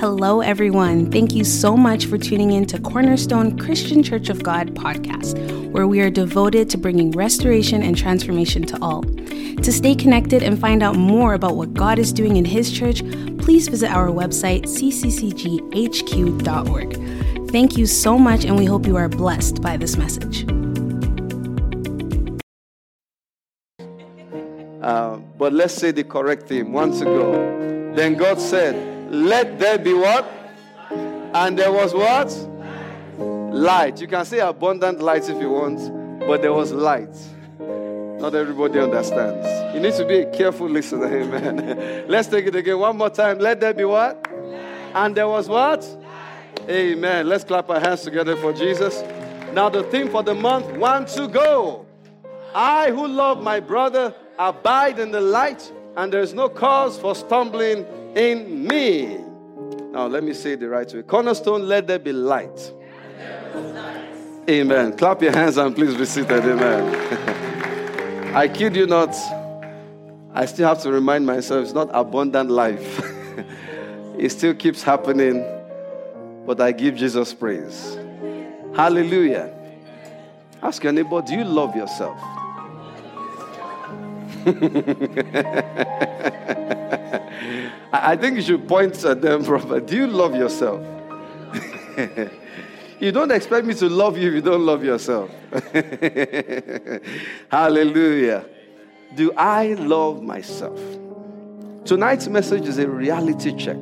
Hello, everyone. Thank you so much for tuning in to Cornerstone Christian Church of God podcast, where we are devoted to bringing restoration and transformation to all. To stay connected and find out more about what God is doing in His church, please visit our website, cccghq.org. Thank you so much, and we hope you are blessed by this message. But let's say the correct thing. Once ago, then God said, let there be what? And there was what? Light. You can say abundant light if you want, but there was light. Not everybody understands. You need to be a careful listener. Amen. Let's take it again one more time. Let there be what? And there was what? Amen. Let's clap our hands together for Jesus. Now the theme for the month, 1 to go. I who love my brother abide in the light, and there is no cause for stumbling in me. Now let me say it the right way. Cornerstone, let there be light. Amen. Clap your hands and please be seated. Amen. I kid you not. I still have to remind myself it's not abundant life. It still keeps happening, but I give Jesus praise. Hallelujah. Ask your neighbor, do you love yourself? I think you should point at them proper. Do you love yourself? You don't expect me to love you if you don't love yourself. Hallelujah. Do I love myself? Tonight's message is a reality check.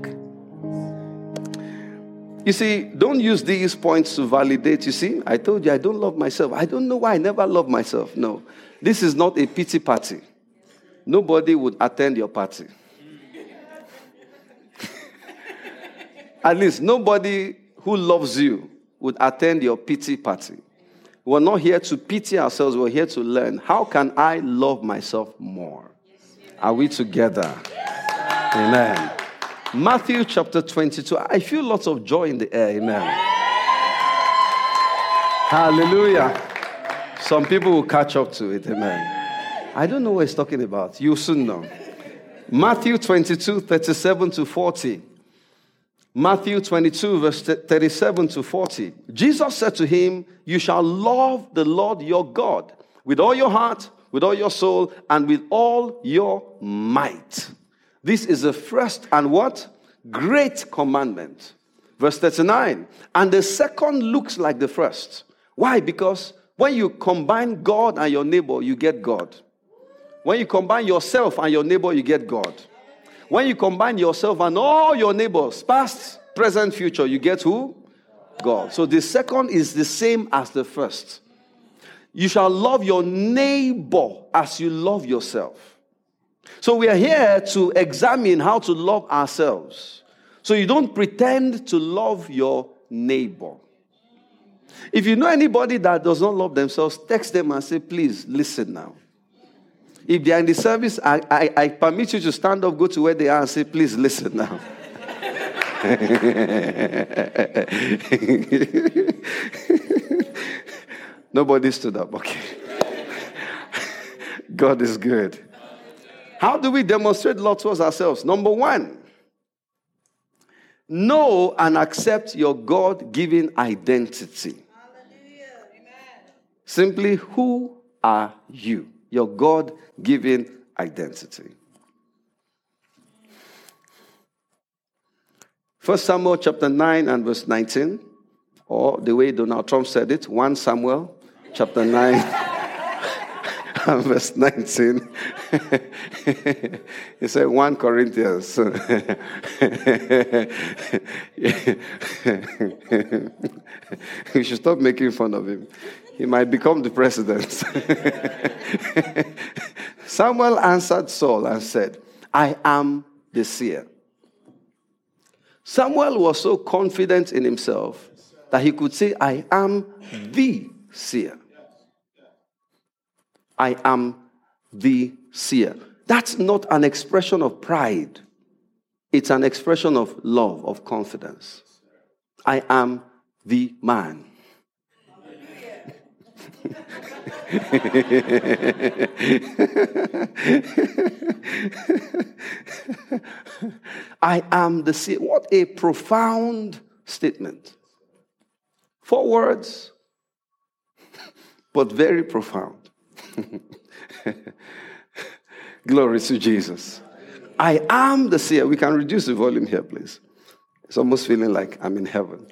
You see, don't use these points to validate. You see, I told you I don't love myself. I don't know why I never love myself. No, this is not a pity party. Nobody would attend your party. At least nobody who loves you would attend your pity party. We're not here to pity ourselves. We're here to learn. How can I love myself more? Are we together? Amen. Matthew chapter 22. I feel lots of joy in the air. Amen. Hallelujah. Some people will catch up to it. Amen. I don't know what he's talking about. You'll soon know. Matthew 22, 37 to 40. Matthew 22, verse 37 to 40. Jesus said to him, you shall love the Lord your God with all your heart, with all your soul, and with all your might. This is the first and what? Great commandment. Verse 39. And the second looks like the first. Why? Because when you combine God and your neighbor, you get God. When you combine yourself and your neighbor, you get God. When you combine yourself and all your neighbors, past, present, future, you get who? God. So the second is the same as the first. You shall love your neighbor as you love yourself. So we are here to examine how to love ourselves. So you don't pretend to love your neighbor. If you know anybody that does not love themselves, text them and say, please, listen now. If they are in the service, I permit you to stand up, go to where they are and say, please listen now. Nobody stood up. Okay. God is good. How do we demonstrate love towards ourselves? Number one, know and accept your God-given identity. Hallelujah. Amen. Simply, who are you? Your God-given identity. 1 Samuel chapter 9 and verse 19, or the way Donald Trump said it, 1 Samuel chapter 9 and verse 19. He said 1 Corinthians. We should stop making fun of him. He might become the president. Samuel answered Saul and said, I am the seer. Samuel was so confident in himself that he could say, I am the seer. I am the seer. That's not an expression of pride. It's an expression of love, of confidence. I am the man. I am the seer. What a profound statement. 4 words, but very profound. Glory to Jesus. I am the seer. We can reduce the volume here, please. It's almost feeling like I'm in heaven.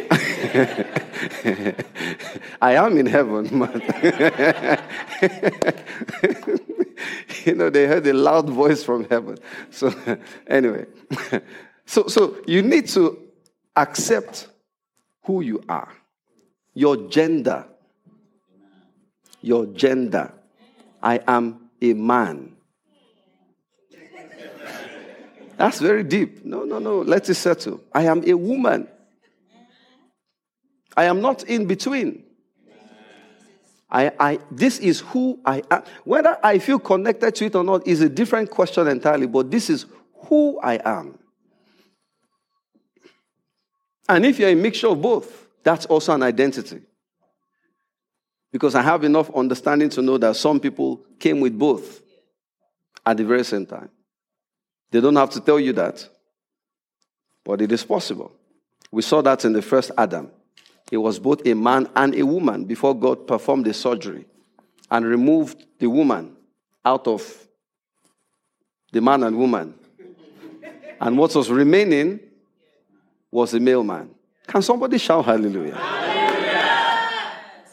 I am in heaven, man. They heard a loud voice from heaven. So, anyway. So you need to accept who you are. Your gender. Your gender. I am a man. That's very deep. No. Let it settle. I am a woman. I am not in between. This is who I am. Whether I feel connected to it or not is a different question entirely, but this is who I am. And if you're a mixture of both, that's also an identity. Because I have enough understanding to know that some people came with both at the very same time. They don't have to tell you that, but it is possible. We saw that in the first Adam. He was both a man and a woman before God performed the surgery and removed the woman out of the man and woman. And what was remaining was a male man. Can somebody shout hallelujah? Hallelujah.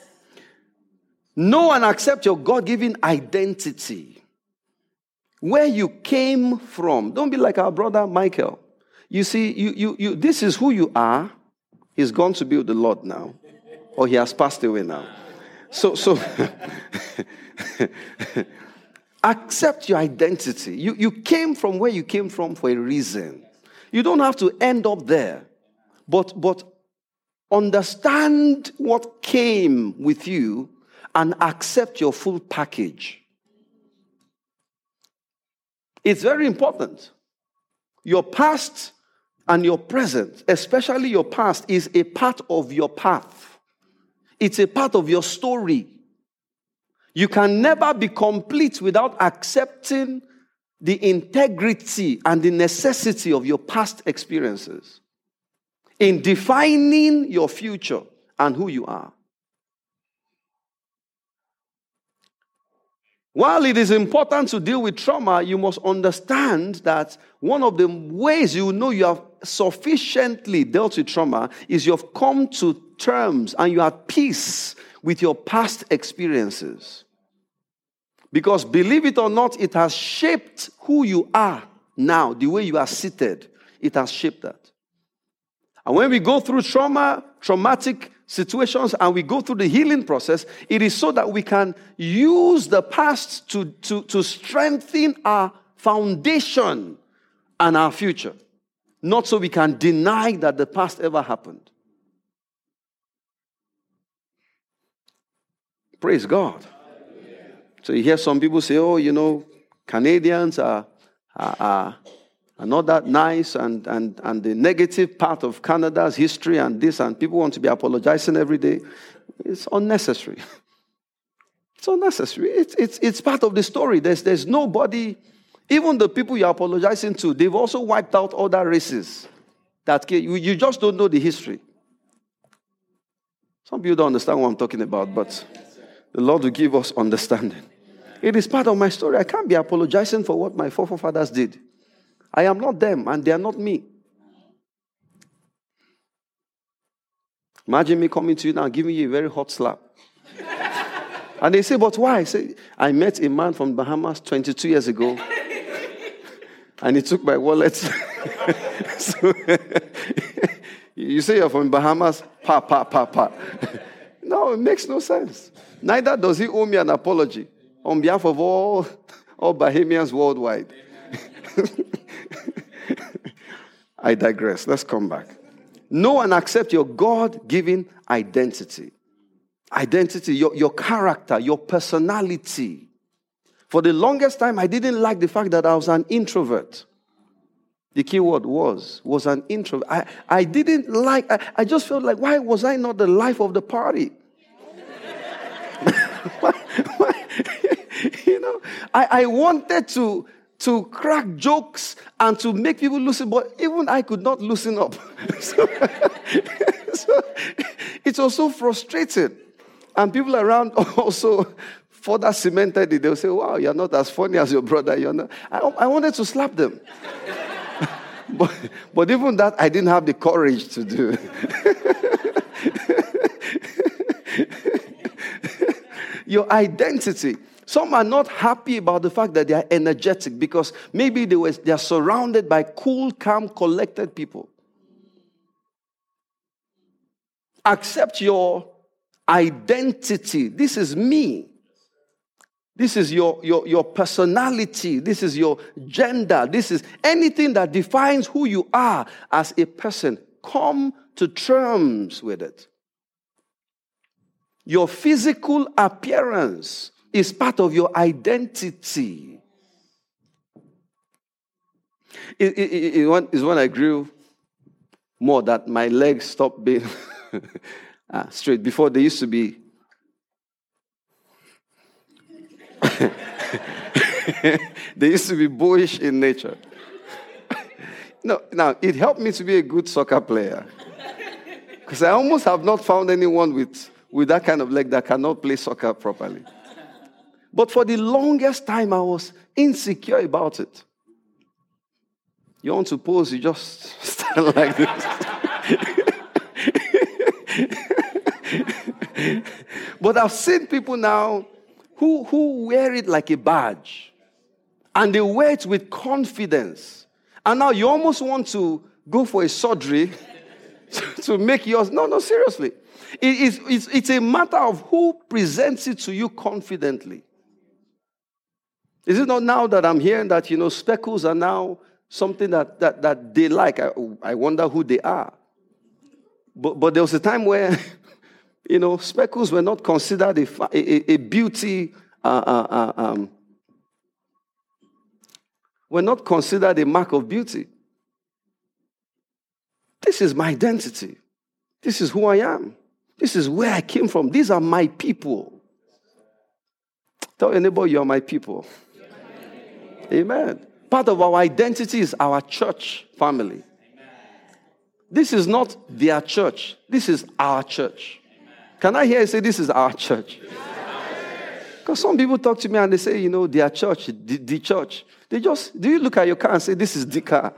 Know and accept your God-given identity. Where you came from. Don't be like our brother Michael. You see, you this is who you are. He's gone to be with the Lord now. Or he has passed away now. So accept your identity. You came from where you came from for a reason. You don't have to end up there. But understand what came with you and accept your full package. It's very important. Your past and your present, especially your past, is a part of your path. It's a part of your story. You can never be complete without accepting the integrity and the necessity of your past experiences in defining your future and who you are. While it is important to deal with trauma, you must understand that one of the ways you know you have sufficiently dealt with trauma is you have come to terms and you are at peace with your past experiences. Because believe it or not, it has shaped who you are now, the way you are seated. It has shaped that. And when we go through traumatic situations and we go through the healing process, it is so that we can use the past to strengthen our foundation and our future. Not so we can deny that the past ever happened. Praise God. So you hear some people say, Canadians are not that nice, and the negative part of Canada's history and this, and people want to be apologizing every day. It's unnecessary. It's unnecessary. It's part of the story. There's nobody, even the people you're apologizing to, they've also wiped out other races. That you just don't know the history. Some people don't understand what I'm talking about, but the Lord will give us understanding. It is part of my story. I can't be apologizing for what my forefathers did. I am not them, and they are not me. Imagine me coming to you now, giving you a very hot slap. And they say, but why? I say, I met a man from Bahamas 22 years ago, and he took my wallet. So, you say you're from Bahamas, pa. No, it makes no sense. Neither does he owe me an apology on behalf of all Bahamians worldwide. I digress. Let's come back. Know and accept your God-given identity. Identity, your character, your personality. For the longest time, I didn't like the fact that I was an introvert. The key word was an introvert. I didn't like, I just felt like, why was I not the life of the party? I wanted to crack jokes and to make people loosen, but even I could not loosen up. So it was so frustrating. And people around also further cemented it. They'll say, wow, you're not as funny as your brother. You're not. I wanted to slap them. But even that, I didn't have the courage to do. Your identity. Some are not happy about the fact that they are energetic because maybe they are surrounded by cool, calm, collected people. Accept your identity. This is me. This is your personality. This is your gender. This is anything that defines who you are as a person. Come to terms with it. Your physical appearance is part of your identity. It's when I grew more that my legs stopped being straight. Before they used to be they used to be boyish in nature. No, now it helped me to be a good soccer player. Because I almost have not found anyone with that kind of leg that cannot play soccer properly. But for the longest time, I was insecure about it. You want to pose, you just stand like this. But I've seen people now who wear it like a badge. And they wear it with confidence. And now you almost want to go for a surgery to make yours. No, seriously. It's a matter of who presents it to you confidently. Is it not now that I'm hearing that, speckles are now something that they like? I wonder who they are. But there was a time where, speckles were not considered a beauty, were not considered a mark of beauty. This is my identity. This is who I am. This is where I came from. These are my people. Tell your neighbor, you are my people. Amen. Part of our identity is our church family. This is not their church. This is our church. Can I hear you say this is our church? Because some people talk to me and they say, their church, the church. Do you look at your car and say, this is the car?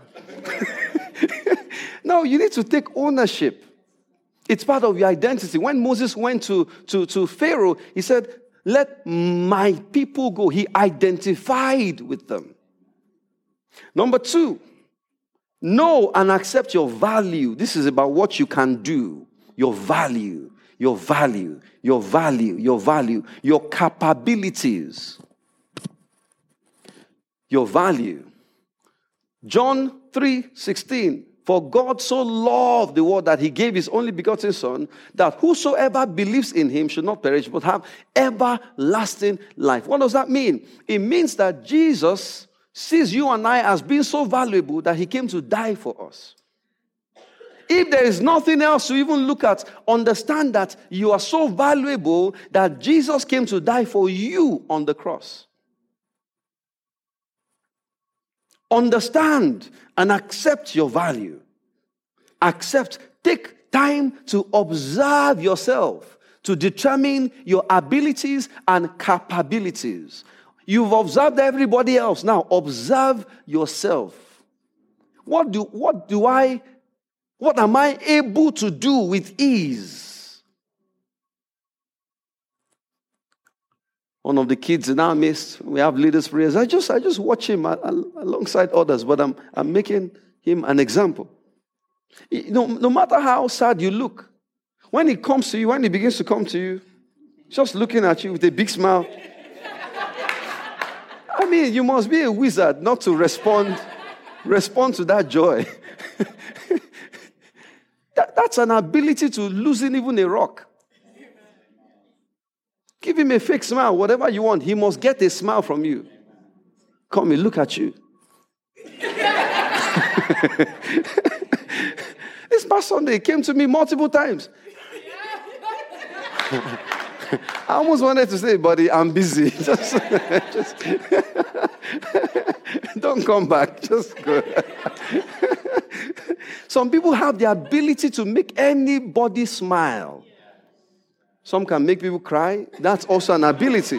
No, you need to take ownership. It's part of your identity. When Moses went to Pharaoh, he said, let my people go. He identified with them. Number 2, know and accept your value. This is about what you can do. Your value, your value, your value, your value, your capabilities. Your value. John 3:16. For God so loved the world that he gave his only begotten Son, that whosoever believes in him should not perish, but have everlasting life. What does that mean? It means that Jesus sees you and I as being so valuable that he came to die for us. If there is nothing else to even look at, understand that you are so valuable that Jesus came to die for you on the cross. Understand and accept your value. Take time to observe yourself, to determine your abilities and capabilities. You've observed everybody else. Now observe yourself. What am I able to do with ease? One of the kids in our midst, we have leaders' prayers. I just watch him alongside others, but I'm making him an example. No matter how sad you look, when he begins to come to you, just looking at you with a big smile. I mean, you must be a wizard not to respond to that joy. That's an ability to loosen even a rock. Give him a fake smile, whatever you want. He must get a smile from you. Come and look at you. This past Sunday came to me multiple times. I almost wanted to say, buddy, I'm busy. Just don't come back. Just go. Some people have the ability to make anybody smile. Some can make people cry. That's also an ability.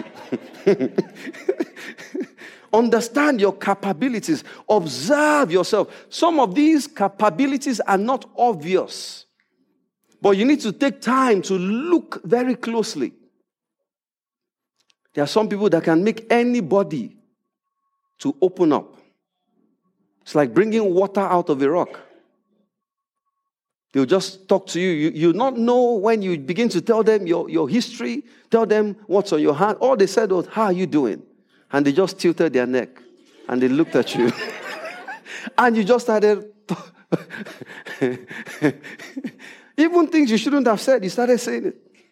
Understand your capabilities. Observe yourself. Some of these capabilities are not obvious, but you need to take time to look very closely. There are some people that can make anybody to open up. It's like bringing water out of a rock. They'll just talk to you. You'll not know when you begin to tell them your history, tell them what's on your heart. All they said was, how are you doing? And they just tilted their neck and they looked at you. And you just started. Even things you shouldn't have said, you started saying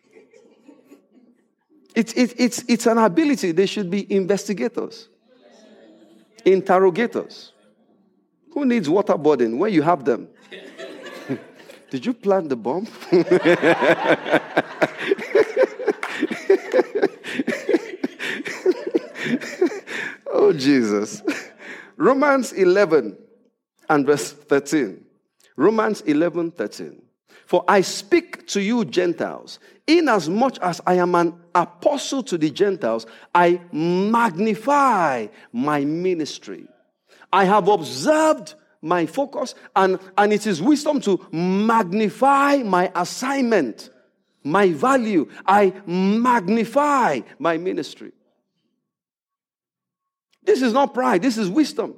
it. It's an ability. They should be investigators, interrogators. Who needs waterboarding when you have them? Did you plant the bomb? Oh, Jesus. Romans 11 and verse 13. Romans 11:13. For I speak to you Gentiles, inasmuch as I am an apostle to the Gentiles, I magnify my ministry. I have observed my focus, and it is wisdom to magnify my assignment, my value. I magnify my ministry. This is not pride, this is wisdom.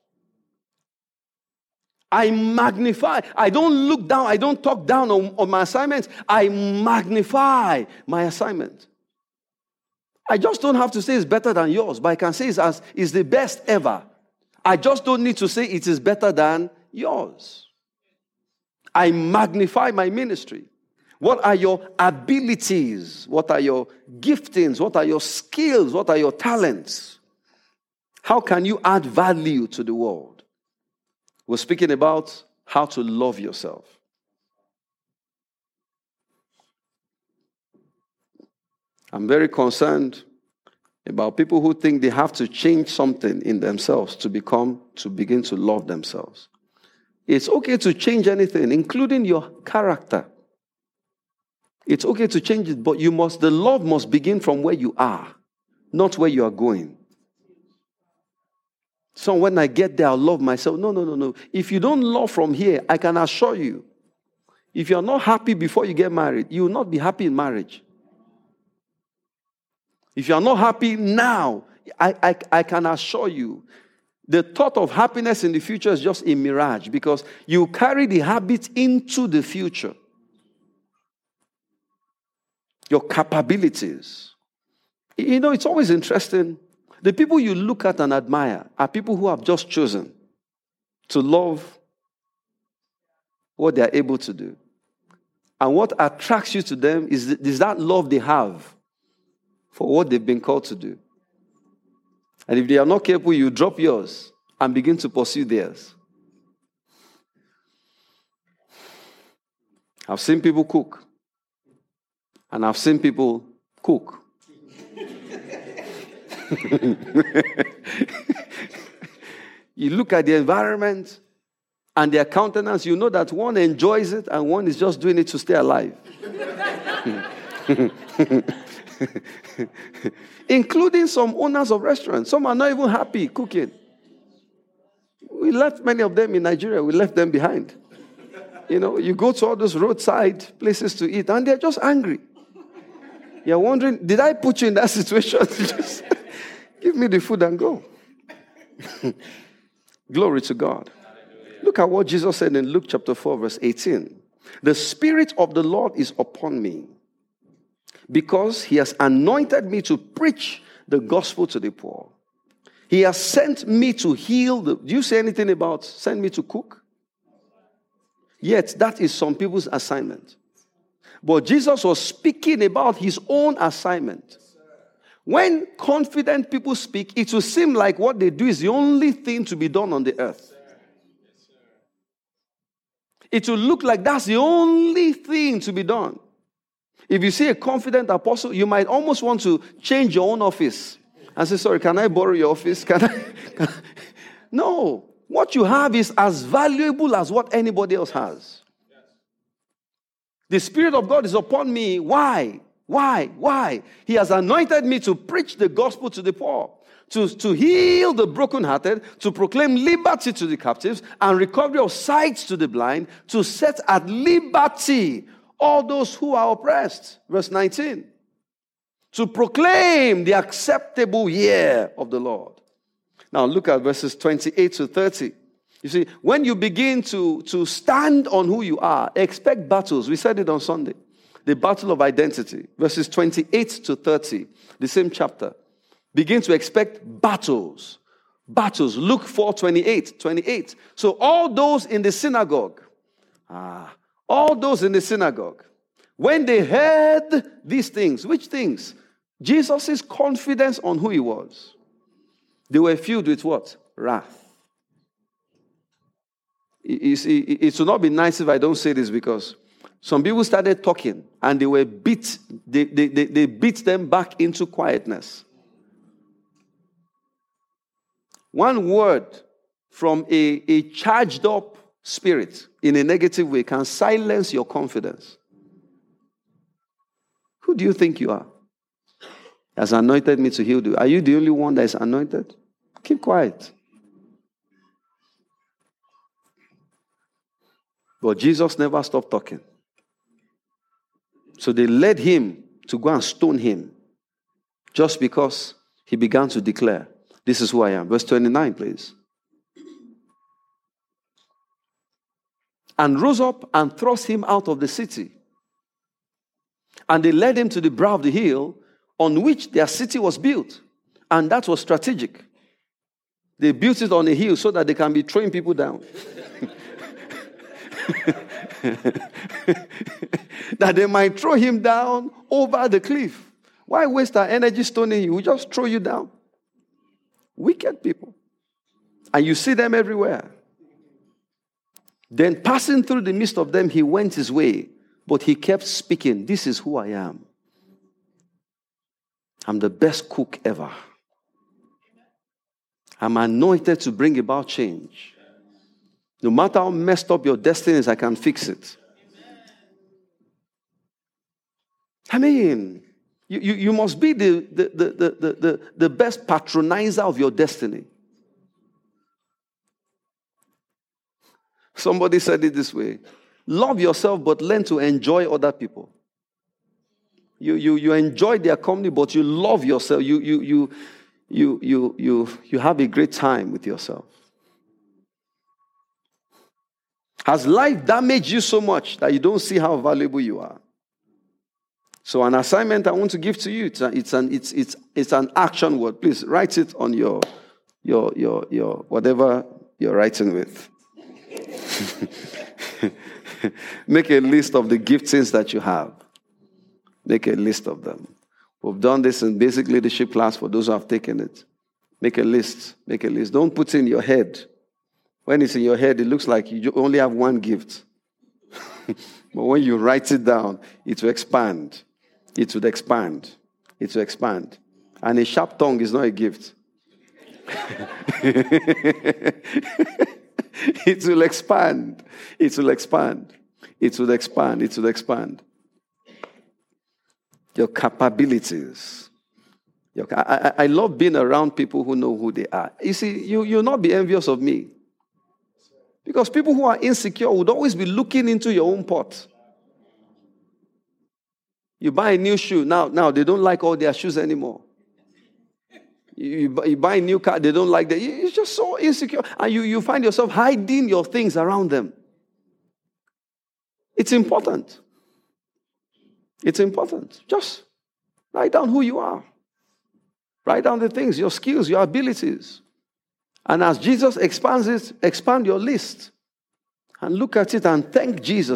I magnify. I don't look down, I don't talk down on my assignments. I magnify my assignment. I just don't have to say it's better than yours, but I can say it's the best ever. I just don't need to say it is better than yours. I magnify my ministry. What are your abilities? What are your giftings? What are your skills? What are your talents? How can you add value to the world? We're speaking about how to love yourself. I'm very concerned about people who think they have to change something in themselves to begin to love themselves. It's okay to change anything, including your character. It's okay to change it, but the love must begin from where you are, not where you are going. So when I get there, I'll love myself. No. If you don't love from here, I can assure you, if you're not happy before you get married, you will not be happy in marriage. If you're not happy now, I can assure you, the thought of happiness in the future is just a mirage because you carry the habit into the future. Your capabilities. You know, it's always interesting. The people you look at and admire are people who have just chosen to love what they are able to do. And what attracts you to them is that love they have for what they've been called to do. And if they are not careful, you drop yours and begin to pursue theirs. I've seen people cook. And I've seen people cook. You look at the environment and their countenance, you know that one enjoys it and one is just doing it to stay alive. Including some owners of restaurants. Some are not even happy cooking. We left many of them in Nigeria. We left them behind. You know, you go to all those roadside places to eat and they're just angry. You're wondering, did I put you in that situation? Just give me the food and go. Glory to God. Look at what Jesus said in Luke chapter 4, verse 18. The Spirit of the Lord is upon me, because he has anointed me to preach the gospel to the poor. He has sent me to heal do you say anything about send me to cook? Yet that is some people's assignment. But Jesus was speaking about his own assignment. When confident people speak, it will seem like what they do is the only thing to be done on the earth. It will look like that's the only thing to be done. If you see a confident apostle, you might almost want to change your own office and say, sorry, can I borrow your office? No. What you have is as valuable as what anybody else has. The Spirit of God is upon me. Why? He has anointed me to preach the gospel to the poor, to heal the brokenhearted, to proclaim liberty to the captives and recovery of sight to the blind, to set at liberty all those who are oppressed. Verse 19. To proclaim the acceptable year of the Lord. Now look at verses 28 to 30. You see, when you begin to stand on who you are, expect battles. We said it on Sunday. The battle of identity. Verses 28 to 30, the same chapter. Begin to expect battles. Battles. Luke 4:28. So all those in the synagogue, when they heard these things, which things? Jesus' confidence on who he was. They were filled with what? Wrath. You see, it should not be nice if I don't say this, because some people started talking and they were beat. They beat them back into quietness. One word from a charged up spirit in a negative way can silence your confidence. Who do you think you are? He has anointed me to heal you. Are you the only one that is anointed? Keep quiet. But Jesus never stopped talking. So they led him to go and stone him just because he began to declare, this is who I am. Verse 29, please. And rose up and thrust him out of the city. And they led him to the brow of the hill on which their city was built. And that was strategic. They built it on a hill so that they can be throwing people down. That they might throw him down over the cliff. Why waste our energy stoning you? We just throw you down. Wicked people. And you see them everywhere. Then passing through the midst of them, he went his way. But he kept speaking, this is who I am. I'm the best cook ever. I'm anointed to bring about change. No matter how messed up your destiny is, I can fix it. I mean, you must be the best patronizer of your destiny. Somebody said it this way. Love yourself, but learn to enjoy other people. You enjoy their company, but you love yourself. You have a great time with yourself. Has life damaged you so much that you don't see how valuable you are? So an assignment I want to give to you, it's an action word. Please write it on your whatever you're writing with. Make a list of the giftings that you have. Make a list of them. We've done this in basic leadership class for those who have taken it. Make a list. Make a list. Don't put it in your head. When it's in your head, it looks like you only have one gift. But when you write it down, it will expand. It will expand. It will expand. And a sharp tongue is not a gift. It will expand. It will expand. It will expand. It will expand. Your capabilities. I love being around people who know who they are. You see, you'll not be envious of me. Because people who are insecure would always be looking into your own pot. You buy a new shoe. Now they don't like all their shoes anymore. You buy a new car, they don't like that. You're just so insecure. And you find yourself hiding your things around them. It's important. It's important. Just write down who you are. Write down the things, your skills, your abilities. And as Jesus expands it, expand your list. And look at it and thank Jesus.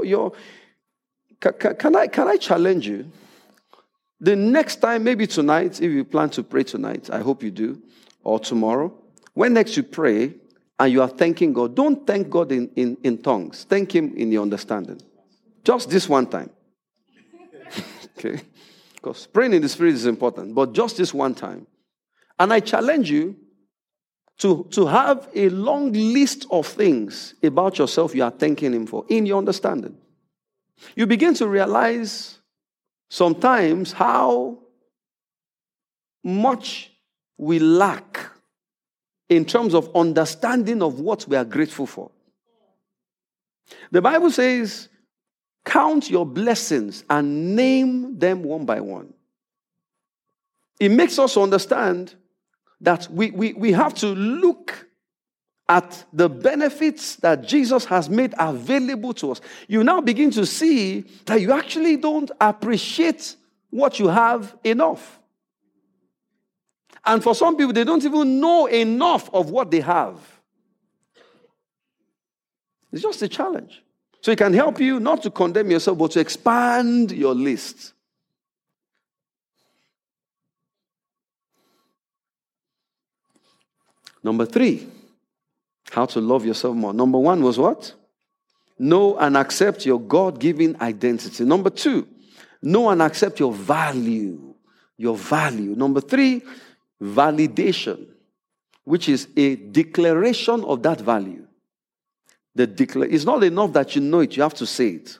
Can I challenge you? The next time, maybe tonight, if you plan to pray tonight, I hope you do, or tomorrow, when next you pray and you are thanking God, don't thank God in tongues. Thank Him in your understanding. Just this one time. Okay? Because praying in the Spirit is important, but just this one time. And I challenge you to have a long list of things about yourself you are thanking Him for in your understanding. You begin to realize sometimes how much we lack in terms of understanding of what we are grateful for. The Bible says, count your blessings and name them one by one. It makes us understand that we have to look at the benefits that Jesus has made available to us. You now begin to see that you actually don't appreciate what you have enough. And for some people, they don't even know enough of what they have. It's just a challenge. So it can help you not to condemn yourself, but to expand your list. Number 3, how to love yourself more. Number 1 was what? Know and accept your God-given identity. Number 2, know and accept your value. Your value. Number 3, validation, which is a declaration of that value. It's not enough that you know it, you have to say it.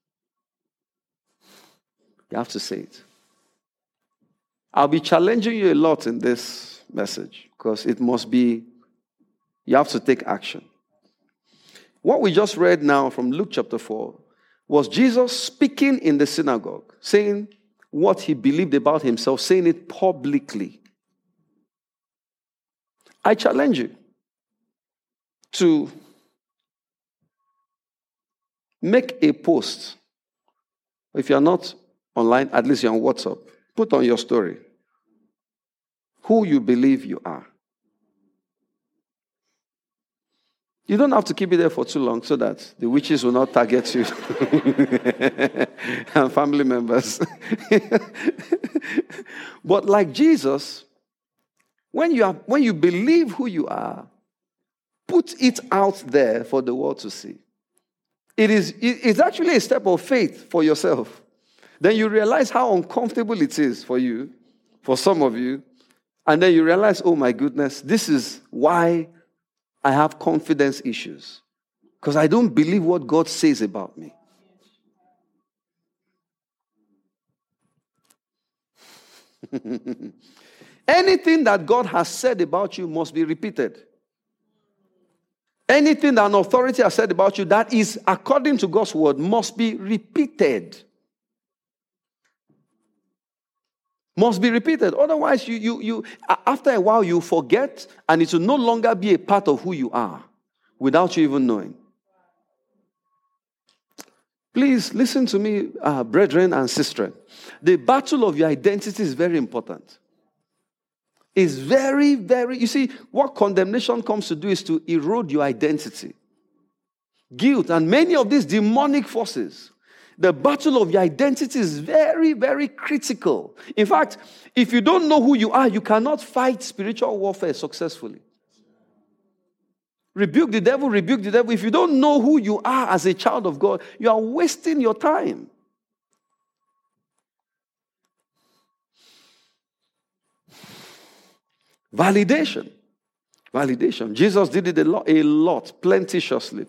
You have to say it. I'll be challenging you a lot in this message because it must be, you have to take action. What we just read now from Luke chapter 4 was Jesus speaking in the synagogue, saying what he believed about himself, saying it publicly. I challenge you to make a post. If you're not online, at least you're on WhatsApp. Put on your story who you believe you are. You don't have to keep it there for too long so that the witches will not target you and family members. But like Jesus, when you believe who you are, put it out there for the world to see. It's actually a step of faith for yourself. Then you realize how uncomfortable it is for you, for some of you, and then you realize, oh my goodness, this is why I have confidence issues. Because I don't believe what God says about me. Anything that God has said about you must be repeated. Anything that an authority has said about you that is according to God's word must be repeated. Must be repeated. Otherwise, you after a while, you forget, and it will no longer be a part of who you are without you even knowing. Please listen to me, brethren and sisters. The battle of your identity is very important. It's very, very, you see, what condemnation comes to do is to erode your identity. Guilt and many of these demonic forces. The battle of your identity is very, very critical. In fact, if you don't know who you are, you cannot fight spiritual warfare successfully. Rebuke the devil, rebuke the devil. If you don't know who you are as a child of God, you are wasting your time. Validation. Validation. Jesus did it a lot, plentifully.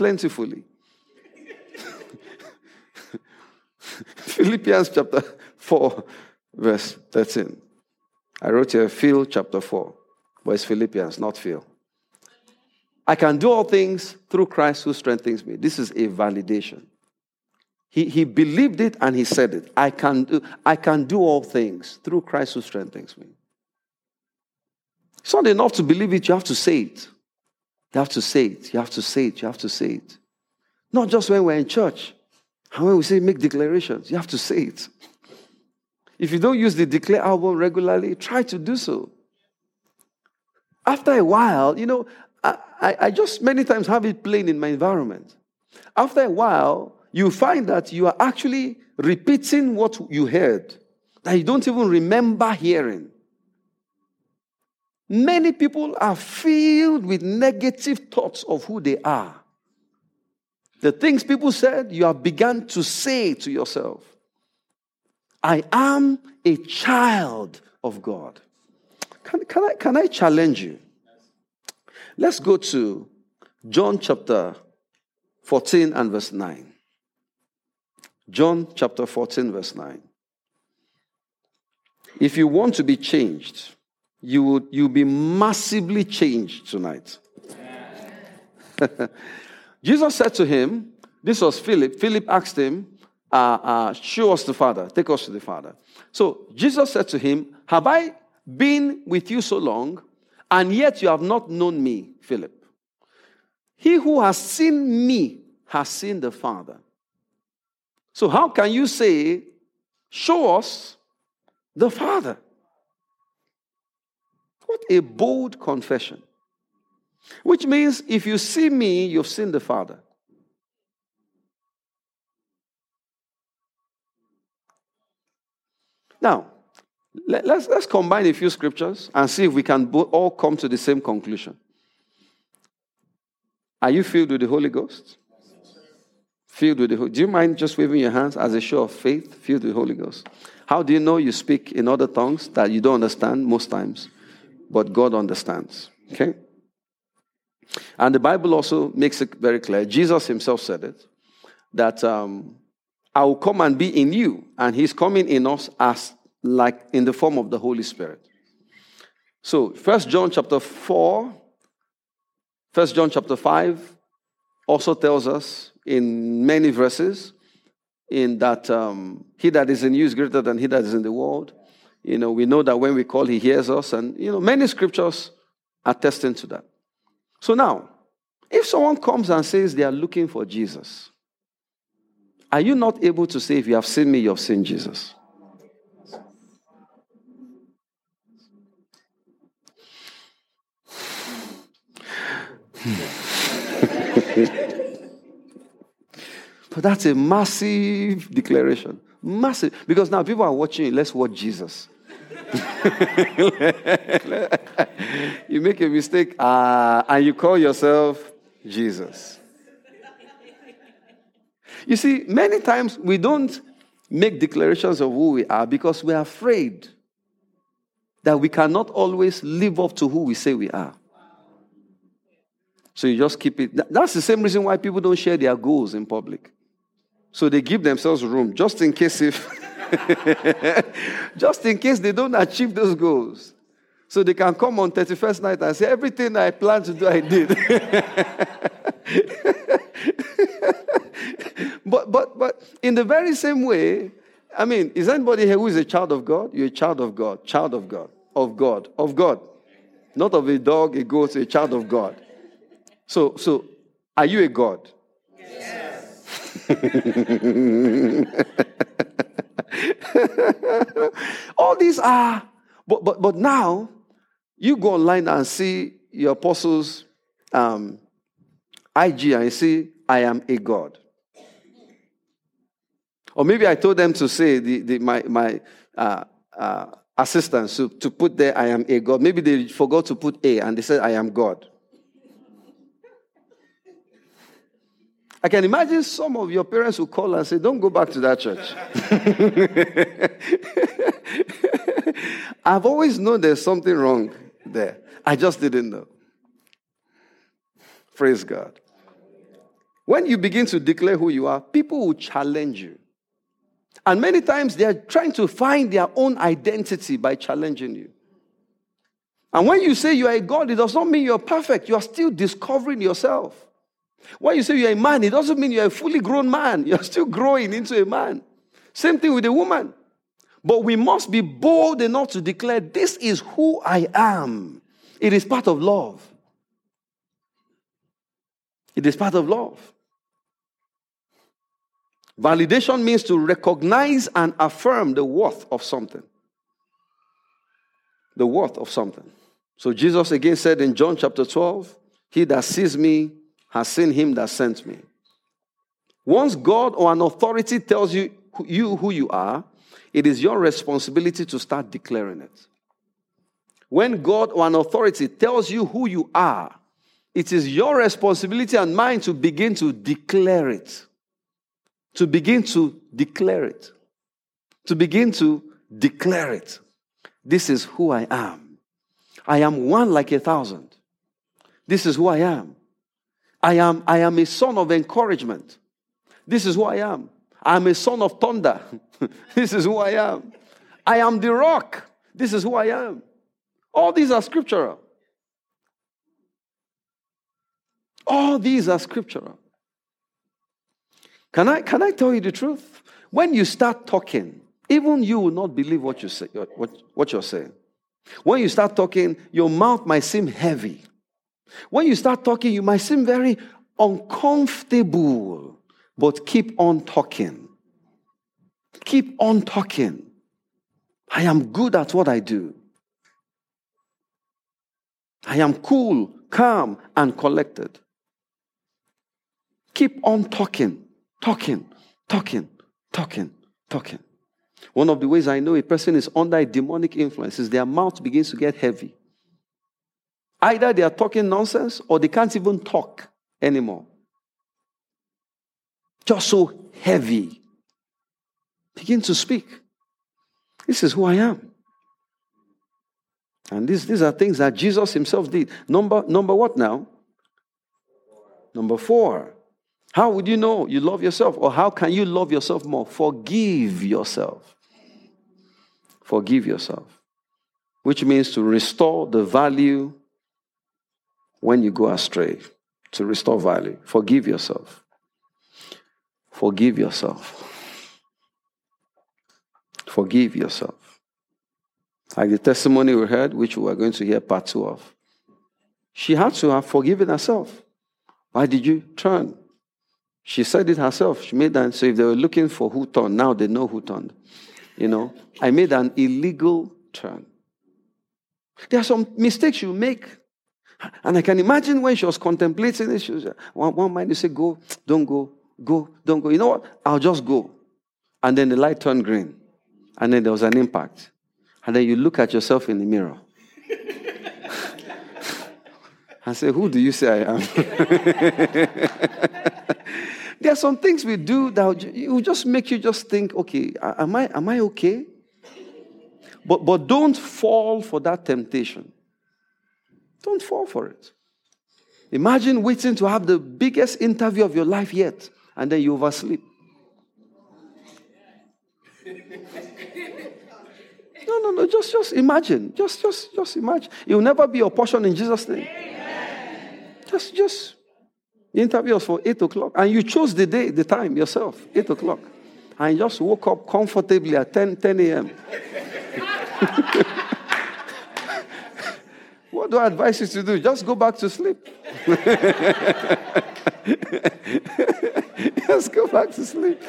Philippians chapter 4, verse 13. I wrote here, Phil chapter 4. But it's Philippians, not Phil. I can do all things through Christ who strengthens me. This is a validation. He believed it and he said it. I can do all things through Christ who strengthens me. It's not enough to believe it, you have to say it. You have to say it, you have to say it, you have to say it. Not just when we're in church. And when we say make declarations, you have to say it. If you don't use the Declare album regularly, try to do so. After a while, I just many times have it playing in my environment. After a while, you find that you are actually repeating what you heard, that you don't even remember hearing. Many people are filled with negative thoughts of who they are. The things people said, you have begun to say to yourself. I am a child of God. Can I challenge you? Let's go to John chapter 14 and verse 9. John chapter 14 verse 9. If you want to be changed, you'll be massively changed tonight. Jesus said to him, this was Philip. Philip asked him, show us the Father. Take us to the Father. So Jesus said to him, have I been with you so long, and yet you have not known me, Philip? He who has seen me has seen the Father. So how can you say, show us the Father? What a bold confession. Which means if you see me, you've seen the Father. Now, let's combine a few scriptures and see if we can all come to the same conclusion. Are you filled with the Holy Ghost? Filled with the Holy. Do you mind just waving your hands as a show of faith? Filled with the Holy Ghost. How do you know you speak in other tongues that you don't understand most times, but God understands? Okay? And the Bible also makes it very clear. Jesus himself said it, that I will come and be in you, and he's coming in us as like in the form of the Holy Spirit. So 1 John chapter 4, 1 John chapter 5 also tells us in many verses in that he that is in you is greater than he that is in the world. We know that when we call, he hears us. And, many scriptures are attesting to that. So now, if someone comes and says they are looking for Jesus, are you not able to say, if you have seen me, you have seen Jesus? But that's a massive declaration. Massive. Because now people are watching you. Let's watch Jesus. You make a mistake and you call yourself Jesus. You see, many times we don't make declarations of who we are because we are afraid that we cannot always live up to who we say we are. So you just keep it. That's the same reason why people don't share their goals in public. So they give themselves room just in case just in case they don't achieve those goals. So they can come on 31st night and say, everything I planned to do, I did. But in the very same way, is anybody here who is a child of God? You're a child of God, of God. Not of a dog, a goat, a child of God. So are you a God? Yes. All these are, but now you go online and see your apostles' IG and you see, I am a God. Or maybe I told them to say, my assistants to put there, I am a God. Maybe they forgot to put A and they said, I am God. I can imagine some of your parents will call and say, don't go back to that church. I've always known there's something wrong there. I just didn't know. Praise God. When you begin to declare who you are, people will challenge you. And many times they are trying to find their own identity by challenging you. And when you say you are a God, it does not mean you are perfect. You are still discovering yourself. When you say you're a man, it doesn't mean you're a fully grown man. You're still growing into a man. Same thing with a woman. But we must be bold enough to declare, this is who I am. It is part of love. It is part of love. Validation means to recognize and affirm the worth of something. The worth of something. So Jesus again said in John chapter 12, he that sees me has seen him that sent me. Once God or an authority tells you who you are, it is your responsibility to start declaring it. When God or an authority tells you who you are, it is your responsibility and mine to begin to declare it. To begin to declare it. to begin to declare it. This is who I am. I am one like 1,000. This is who I am. I am a son of encouragement. This is who I am. I am a son of thunder. This is who I am. I am the rock. This is who I am. All these are scriptural. All these are scriptural. Can I tell you the truth? When you start talking, even you will not believe what you say, what you're saying. When you start talking, your mouth might seem heavy. When you start talking, you might seem very uncomfortable, but keep on talking. Keep on talking. I am good at what I do. I am cool, calm, and collected. Keep on talking, talking, talking, talking, talking. One of the ways I know a person is under a demonic influence is their mouth begins to get heavy. Either they are talking nonsense or they can't even talk anymore. Just so heavy. Begin to speak. This is who I am. And these are things that Jesus himself did. Number what now? Number 4. How would you know you love yourself? Or how can you love yourself more? Forgive yourself. Forgive yourself. Which means to restore the value when you go astray. To restore value. Forgive yourself. Forgive yourself. Forgive yourself. Like the testimony we heard, which we are going to hear part 2 of. She had to have forgiven herself. Why did you turn? She said it herself. She made that. So if they were looking for who turned, now they know who turned. I made an illegal turn. There are some mistakes you make. And I can imagine when she was contemplating it, she was one mind, you say, go, don't go, don't go. You know what? I'll just go. And then the light turned green. And then there was an impact. And then you look at yourself in the mirror. And say, who do you say I am? There are some things we do that will just make you just think, okay, am I okay? But don't fall for that temptation. Don't fall for it. Imagine waiting to have the biggest interview of your life yet, and then you oversleep. No, just imagine. Just imagine. It will never be your portion in Jesus' name. Just the interview was for 8 o'clock, and you chose the time yourself, 8 o'clock, and you just woke up comfortably at 10 a.m. What do I advise you to do? Just go back to sleep. Just go back to sleep.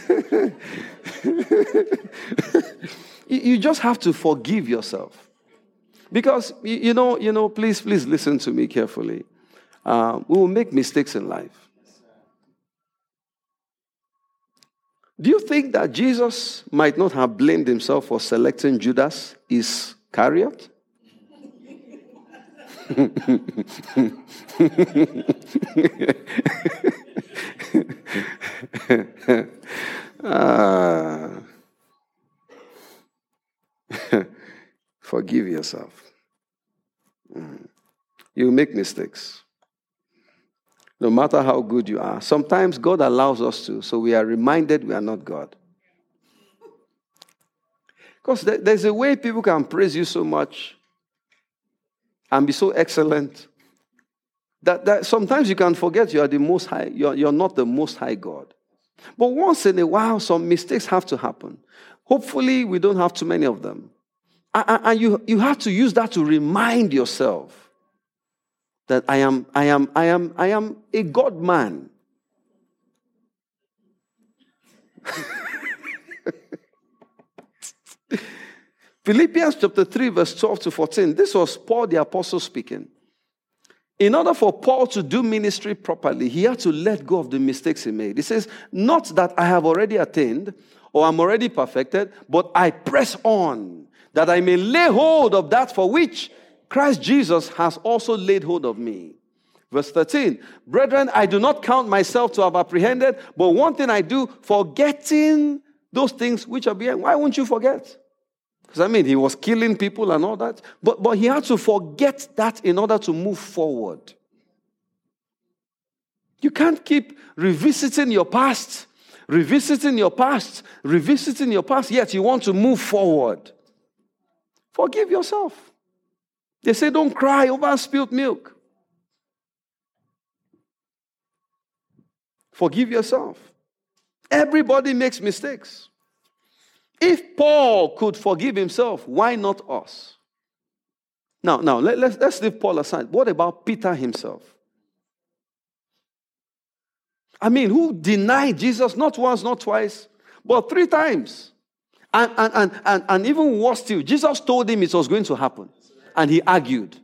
You just have to forgive yourself. Because, please listen to me carefully. We will make mistakes in life. Do you think that Jesus might not have blamed himself for selecting Judas Iscariot? Forgive yourself. You make mistakes. No matter how good you are. Sometimes God allows us to, so we are reminded we are not God. Because there's a way people can praise you so much and be so excellent that sometimes you can forget you are the most high. You're not the most high God. But once in a while, some mistakes have to happen. Hopefully, we don't have too many of them. And you have to use that to remind yourself that I am a God man. Philippians chapter 3, verse 12 to 14. This was Paul the apostle speaking. In order for Paul to do ministry properly, he had to let go of the mistakes he made. He says, not that I have already attained or I'm already perfected, but I press on, that I may lay hold of that for which Christ Jesus has also laid hold of me. Verse 13, brethren, I do not count myself to have apprehended, but one thing I do, forgetting those things which are behind, why won't you forget? Because he was killing people and all that. But he had to forget that in order to move forward. You can't keep revisiting your past, yet you want to move forward. Forgive yourself. They say don't cry over spilled milk. Forgive yourself. Everybody makes mistakes. If Paul could forgive himself, why not us? Now, let's leave Paul aside. What about Peter himself? Who denied Jesus not once, not twice, but 3 times. And even worse still, Jesus told him it was going to happen. And he argued.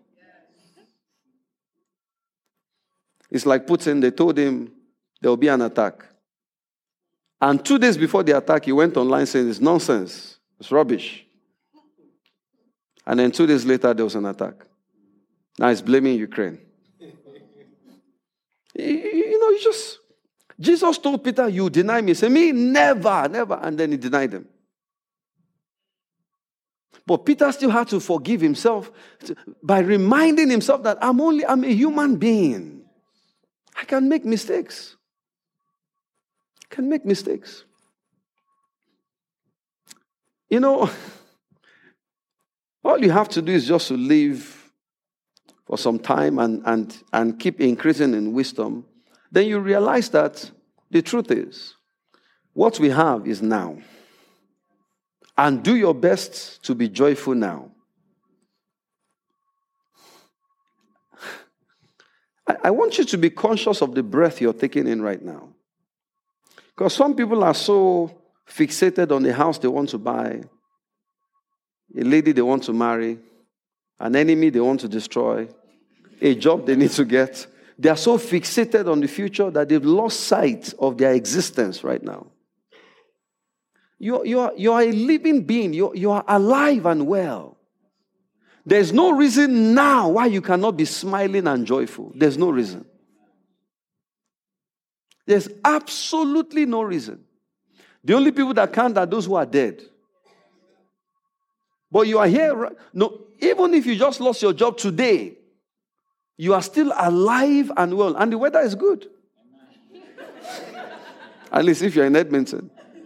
It's like Putin, they told him there will be an attack. And 2 days before the attack, he went online saying it's nonsense, it's rubbish. And then 2 days later, there was an attack. Now he's blaming Ukraine. Jesus told Peter, you deny me. He said, me, never, never. And then he denied him. But Peter still had to forgive himself by reminding himself that I'm a human being. I can make mistakes. All you have to do is just to live for some time and keep increasing in wisdom. Then you realize that the truth is, what we have is now. And do your best to be joyful now. I want you to be conscious of the breath you're taking in right now. Because some people are so fixated on the house they want to buy, a lady they want to marry, an enemy they want to destroy, a job they need to get. They are so fixated on the future that they've lost sight of their existence right now. You are a living being. You are alive and well. There's no reason now why you cannot be smiling and joyful. There's no reason. There's absolutely no reason. The only people that can't are those who are dead. But you are here. No, even if you just lost your job today, you are still alive and well. And the weather is good. At least if you're in Edmonton.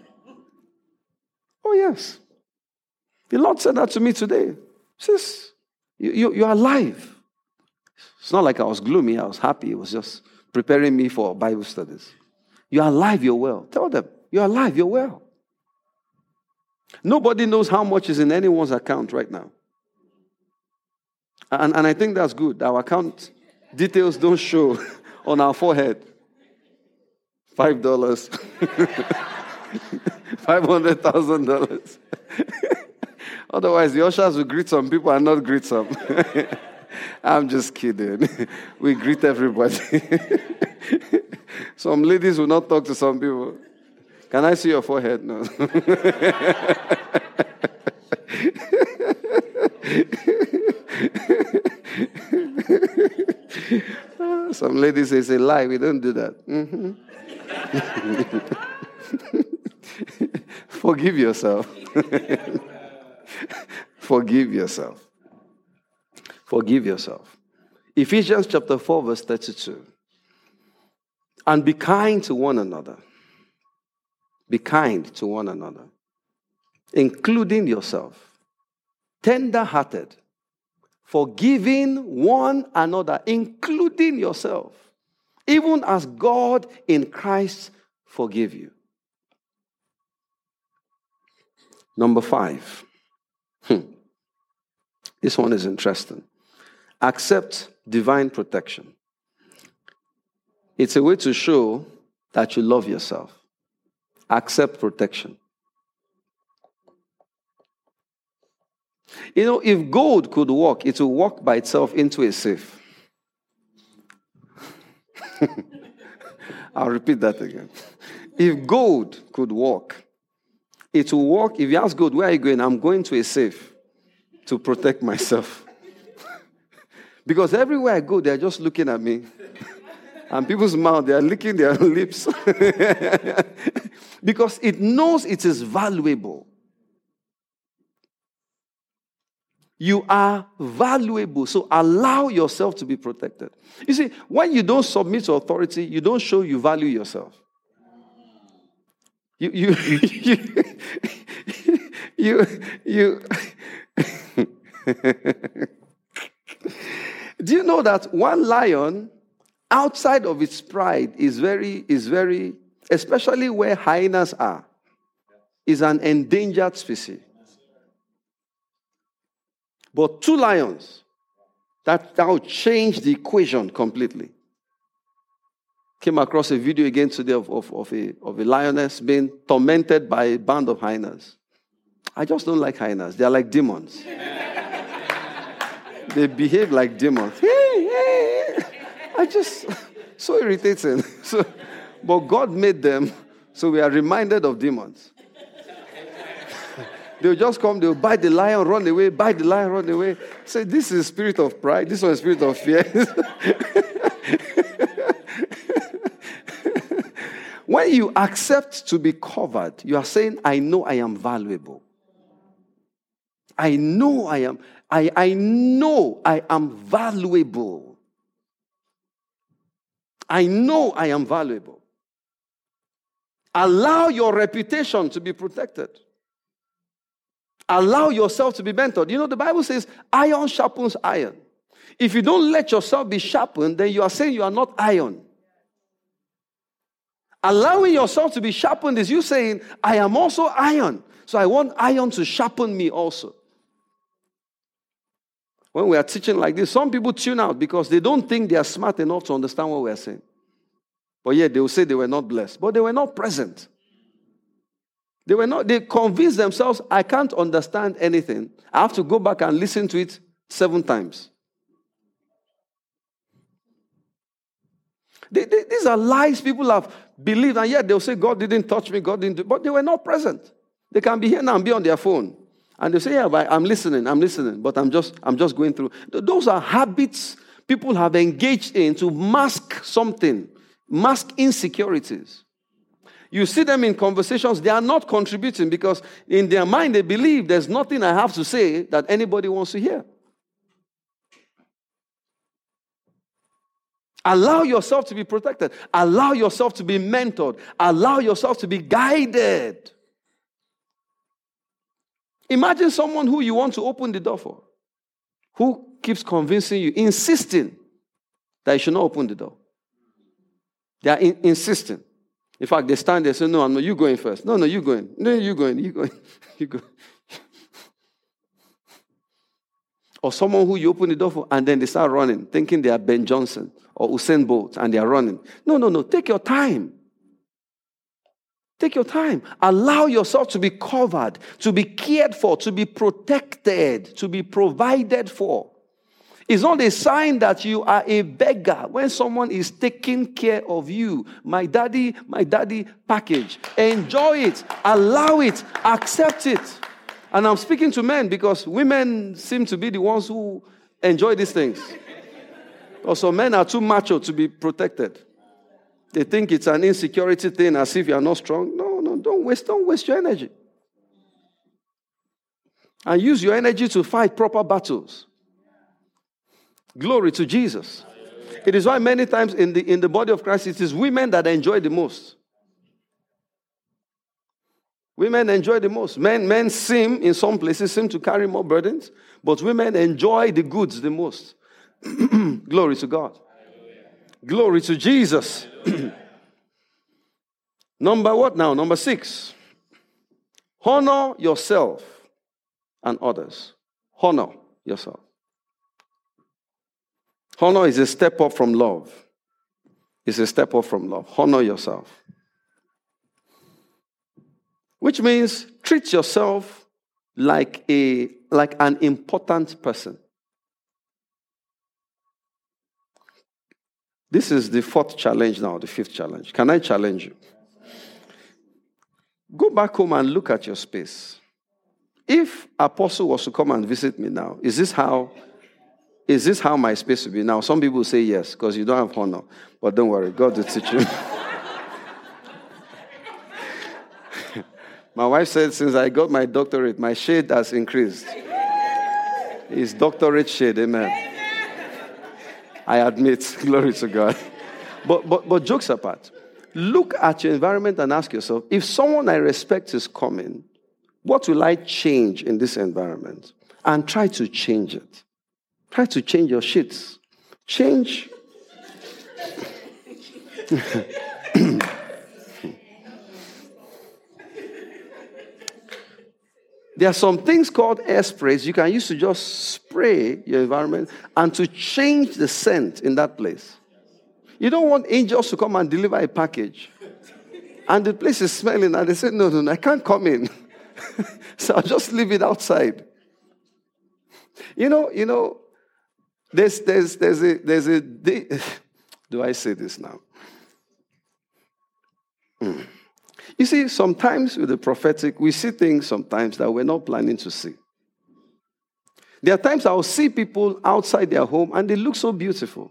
Oh, yes. The Lord said that to me today. He says, you're alive. It's not like I was gloomy. I was happy. It was just preparing me for Bible studies. You're alive. You're well. Tell them, you're alive. You're well. Nobody knows how much is in anyone's account right now. And I think that's good. Our account details don't show on our forehead. $5. $500,000. Otherwise, the ushers will greet some people and not greet some. I'm just kidding. We greet everybody. Some ladies will not talk to some people. Can I see your forehead? No. Some ladies say, it's a lie. We don't do that. Mm-hmm. Forgive yourself. Forgive yourself. Forgive yourself. Ephesians chapter 4 verse 32. And be kind to one another. Be kind to one another. Including yourself. Tender-hearted. Forgiving one another. Including yourself. Even as God in Christ forgave you. Number 5. This one is interesting. Accept divine protection. It's a way to show that you love yourself. Accept protection. If gold could walk, it will walk by itself into a safe. I'll repeat that again. If gold could walk, it will walk. If you ask God, where are you going? I'm going to a safe to protect myself. Because everywhere I go, they're just looking at me. And people's mouth, they are licking their lips. Because it knows it is valuable. You are valuable. So allow yourself to be protected. You see, when you don't submit to authority, you don't show you value yourself. You Do you know that one lion, outside of its pride, is very, especially where hyenas are, is an endangered species. But two lions, that will change the equation completely. Came across a video again today of a lioness being tormented by a band of hyenas. I just don't like hyenas. They are like demons. They behave like demons. I just, so irritating. But God made them, so we are reminded of demons. They'll just come, they'll bite the lion, run away, bite the lion, run away. Say, this is spirit of pride, this one is spirit of fear. When you accept to be covered, you are saying, I know I am valuable. I know I am. I know I am valuable. I know I am valuable. Allow your reputation to be protected. Allow yourself to be mentored. You know, the Bible says, iron sharpens iron. If you don't let yourself be sharpened, then you are saying you are not iron. Allowing yourself to be sharpened is you saying, I am also iron. So I want iron to sharpen me also. When we are teaching like this, some people tune out because they don't think they are smart enough to understand what we are saying. But yet they will say they were not blessed. But they were not present. They convinced themselves, I can't understand anything. I have to go back and listen to it 7 times. These are lies people have believed, and yet they'll say, God didn't touch me, God didn't do, but they were not present. They can be here now and be on their phone. And they say, yeah, but I'm listening, but I'm just going through. Those are habits people have engaged in to mask something, mask insecurities. You see them in conversations, they are not contributing because in their mind they believe there's nothing I have to say that anybody wants to hear. Allow yourself to be protected. Allow yourself to be mentored. Allow yourself to be guided. Imagine someone who you want to open the door for, who keeps convincing you, insisting that you should not open the door. They are insisting. In fact, they stand there and say, no, you going first. No, you going. No, you going. You go. Or someone who you open the door for and then they start running, thinking they are Ben Johnson or Usain Bolt and they are running. No. Take your time. Take your time. Allow yourself to be covered, to be cared for, to be protected, to be provided for. It's not a sign that you are a beggar when someone is taking care of you. My daddy package. Enjoy it. Allow it. Accept it. And I'm speaking to men because women seem to be the ones who enjoy these things. Also, men are too macho to be protected. They think it's an insecurity thing as if you are not strong. No, don't waste your energy. And use your energy to fight proper battles. Glory to Jesus. It is why many times in the body of Christ, it is women that enjoy the most. Women enjoy the most. Men seem, in some places, to carry more burdens, but women enjoy the goods the most. Glory to God. Glory to Jesus. Number 6. Honor yourself and others. Honor yourself. Honor is a step up from love. It's a step up from love. Honor yourself. Which means treat yourself like an important person. This is the 4th challenge now, the 5th challenge. Can I challenge you? Go back home and look at your space. If Apostle was to come and visit me now, is this how Is this how my space will be? Now, some people say yes, because you don't have honor. But don't worry, God will teach you. My wife said, since I got my doctorate, my shade has increased. It's doctorate shade, amen. I admit, glory to God. But jokes apart, look at your environment and ask yourself, if someone I respect is coming, what will I change in this environment? And try to change it. Try to change your shits. Change. There are some things called air sprays you can use to just spray your environment and to change the scent in that place. You don't want angels to come and deliver a package. And the place is smelling and they say, no, I can't come in. So I'll just leave it outside. You know, there's a do I say this now? You see, sometimes with the prophetic, we see things sometimes that we're not planning to see. There are times I'll see people outside their home and they look so beautiful.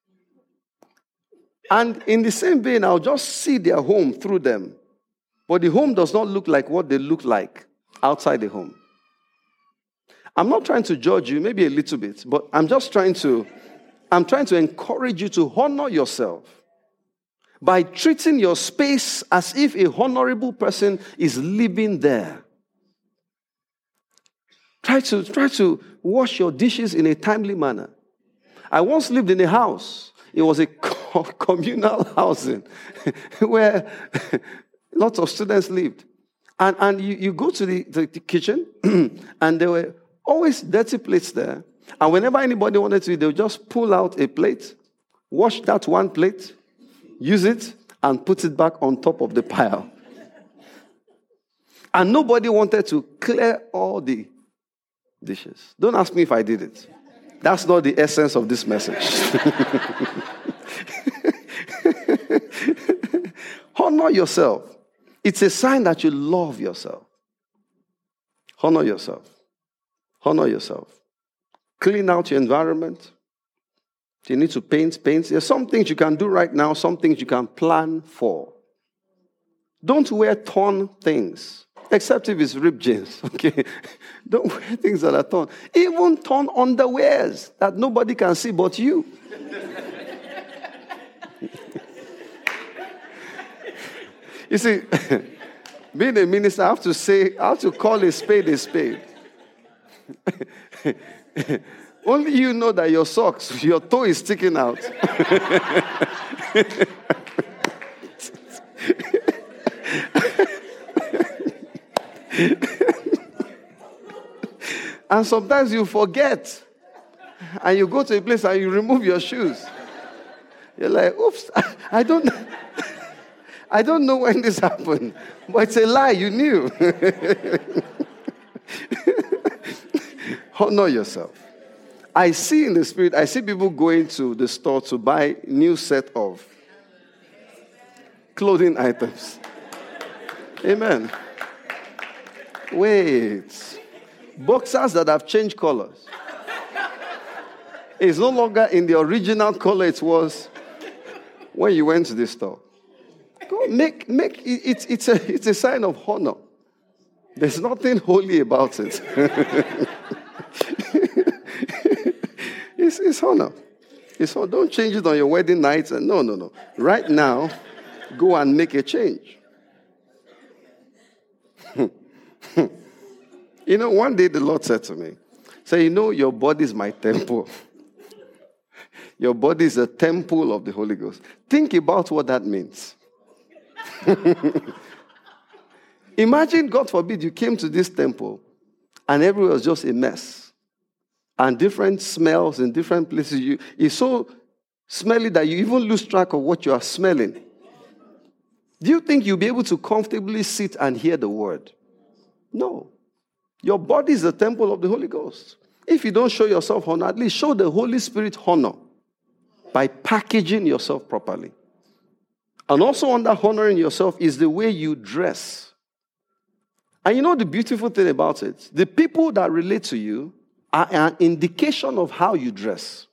And in the same vein, I'll just see their home through them. But the home does not look like what they look like outside the home. I'm not trying to judge you, maybe a little bit, but I'm trying to encourage you to honor yourself by treating your space as if a honorable person is living there. Try to wash your dishes in a timely manner. I once lived in a house. It was a communal housing where lots of students lived. And you go to the kitchen and there were always dirty plates there. And whenever anybody wanted to eat, they would just pull out a plate, wash that one plate, use it, and put it back on top of the pile. And nobody wanted to clear all the dishes. Don't ask me if I did it. That's not the essence of this message. Honor yourself. It's a sign that you love yourself. Honor yourself. Honor yourself. Clean out your environment. If you need to paint. There's some things you can do right now, some things you can plan for. Don't wear torn things, except if it's ripped jeans, okay? Don't wear things that are torn. Even torn underwears that nobody can see but you. You see, being a minister, I have to call a spade a spade. Only you know that your socks, your toe is sticking out. And sometimes you forget. And you go to a place and you remove your shoes. You're like, oops, I don't know when this happened. But it's a lie, you knew. Honor yourself. I see in the spirit, I see people going to the store to buy new set of clothing items. Amen. Wait. Boxers that have changed colors. It's no longer in the original color it was when you went to the store. Go make it's a sign of honor. There's nothing holy about it. It's honor. It's honor. Don't change it on your wedding night. No. Right now, go and make a change. You know, one day the Lord said to me, say, your body is my temple. Your body is a temple of the Holy Ghost. Think about what that means. Imagine, God forbid, you came to this temple and everywhere was just a mess. And different smells in different places. It's so smelly that you even lose track of what you are smelling. Do you think you'll be able to comfortably sit and hear the word? No. Your body is the temple of the Holy Ghost. If you don't show yourself honor, at least show the Holy Spirit honor by packaging yourself properly. And also under honoring yourself is the way you dress. And you know the beautiful thing about it? The people that relate to you are an indication of how you dress.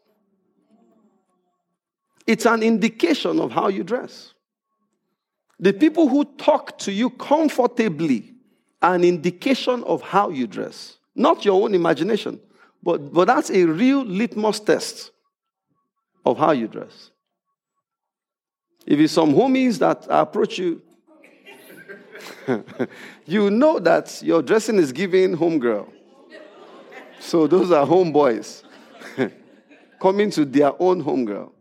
It's an indication of how you dress. The people who talk to you comfortably are an indication of how you dress. Not your own imagination, but that's a real litmus test of how you dress. If it's some homies that approach you, you know that your dressing is giving homegirl. So those are homeboys coming to their own homegirl.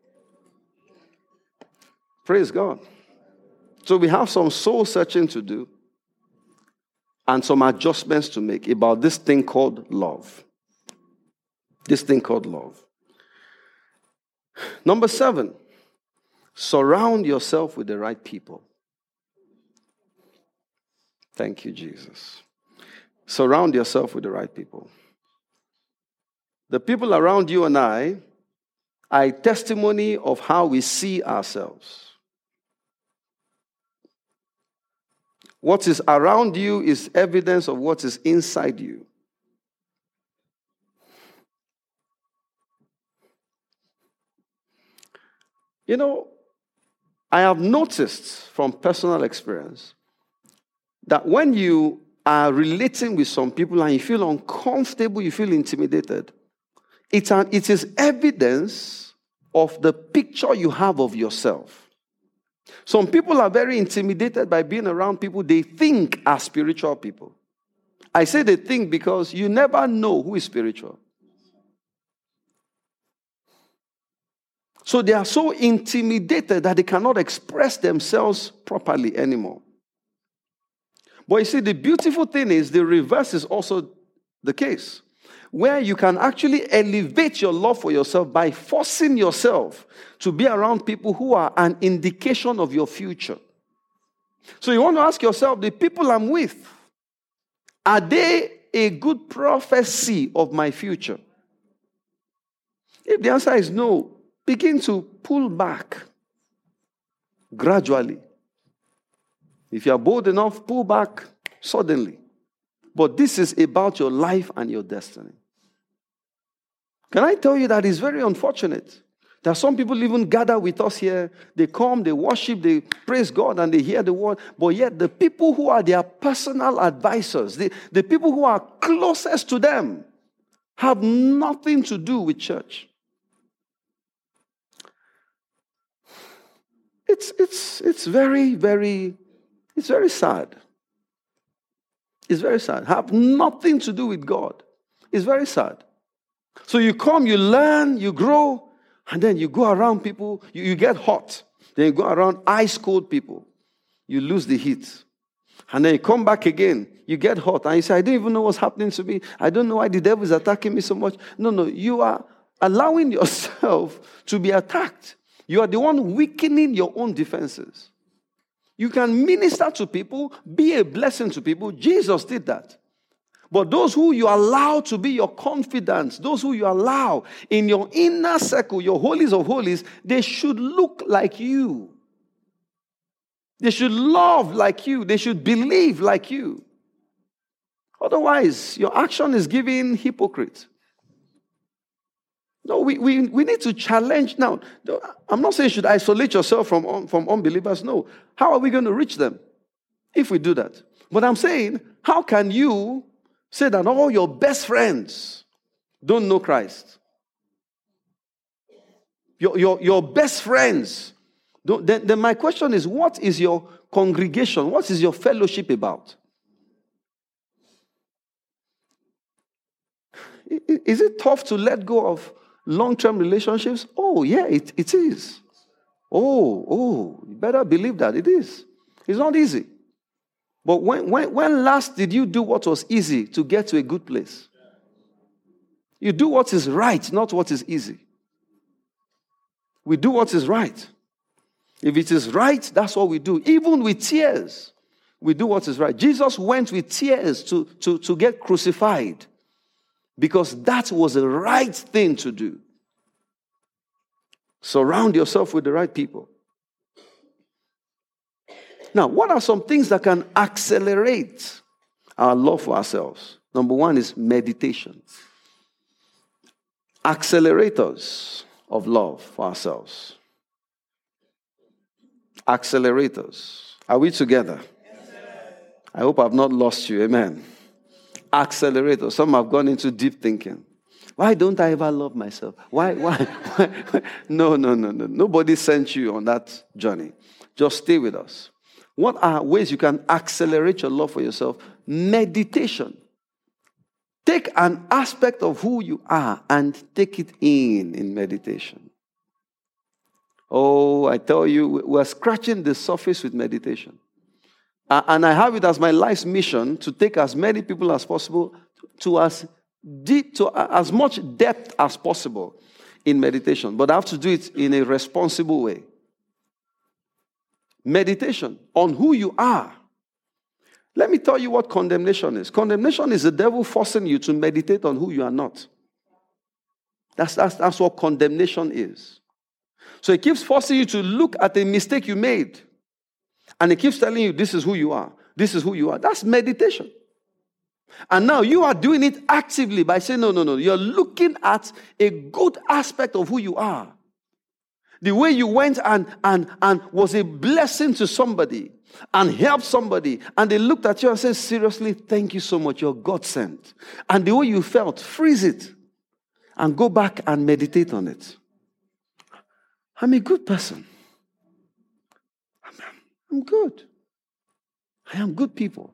Praise God. So we have some soul searching to do and some adjustments to make about this thing called love. This thing called love. Number 7, surround yourself with the right people. Thank you, Jesus. Surround yourself with the right people. The people around you and I are a testimony of how we see ourselves. What is around you is evidence of what is inside you. You know, I have noticed from personal experience that when you are relating with some people and you feel uncomfortable, you feel intimidated, it is evidence of the picture you have of yourself. Some people are very intimidated by being around people they think are spiritual people. I say they think because you never know who is spiritual. So they are so intimidated that they cannot express themselves properly anymore. But you see, the beautiful thing is the reverse is also the case, where you can actually elevate your love for yourself by forcing yourself to be around people who are an indication of your future. So you want to ask yourself, the people I'm with, are they a good prophecy of my future? If the answer is no, begin to pull back gradually. If you are bold enough, pull back suddenly. But this is about your life and your destiny. Can I tell you that it's very unfortunate that some people even gather with us here. They come, they worship, they praise God, and they hear the word. But yet the people who are their personal advisors, the people who are closest to them, have nothing to do with church. It's very, very, it's very sad. It's very sad. Have nothing to do with God. It's very sad. So you come, you learn, you grow, and then you go around people, you get hot. Then you go around ice cold people. You lose the heat. And then you come back again, you get hot, and you say, I don't even know what's happening to me. I don't know why the devil is attacking me so much. No, you are allowing yourself to be attacked. You are the one weakening your own defenses. You can minister to people, be a blessing to people. Jesus did that. But those who you allow to be your confidants, those who you allow in your inner circle, your holies of holies, they should look like you. They should love like you. They should believe like you. Otherwise, your action is giving hypocrite. No, we need to challenge. Now, I'm not saying you should isolate yourself from unbelievers. No. How are we going to reach them if we do that? But I'm saying, how can you say that all your best friends don't know Christ? Your best friends don't. Then my question is, what is your congregation? What is your fellowship about? Is it tough to let go of long-term relationships? Oh, yeah, it is. Oh, you better believe that it is. It's not easy. But when last did you do what was easy to get to a good place? You do what is right, not what is easy. We do what is right. If it is right, that's what we do. Even with tears, we do what is right. Jesus went with tears to get crucified because that was the right thing to do. Surround yourself with the right people. Now, what are some things that can accelerate our love for ourselves? Number one is meditation. accelerators of love for ourselves. Accelerators. Are we together? I hope I've not lost you. Amen. Accelerators. Some have gone into deep thinking. Why don't I ever love myself? Why? No. Nobody sent you on that journey. Just stay with us. What are ways you can accelerate your love for yourself? Meditation. Take an aspect of who you are and take it in meditation. Oh, I tell you, we're scratching the surface with meditation. And I have it as my life's mission to take as many people as possible to as much depth as possible in meditation. But I have to do it in a responsible way. Meditation on who you are. Let me tell you what condemnation is. Condemnation is the devil forcing you to meditate on who you are not. That's what condemnation is. So it keeps forcing you to look at a mistake you made. And it keeps telling you, this is who you are. This is who you are. That's meditation. And now you are doing it actively by saying, no. You're looking at a good aspect of who you are. The way you went and was a blessing to somebody and helped somebody. And they looked at you and said, seriously, thank you so much. You're God sent. And the way you felt, freeze it. And go back and meditate on it. I'm a good person. I'm good. I am good people.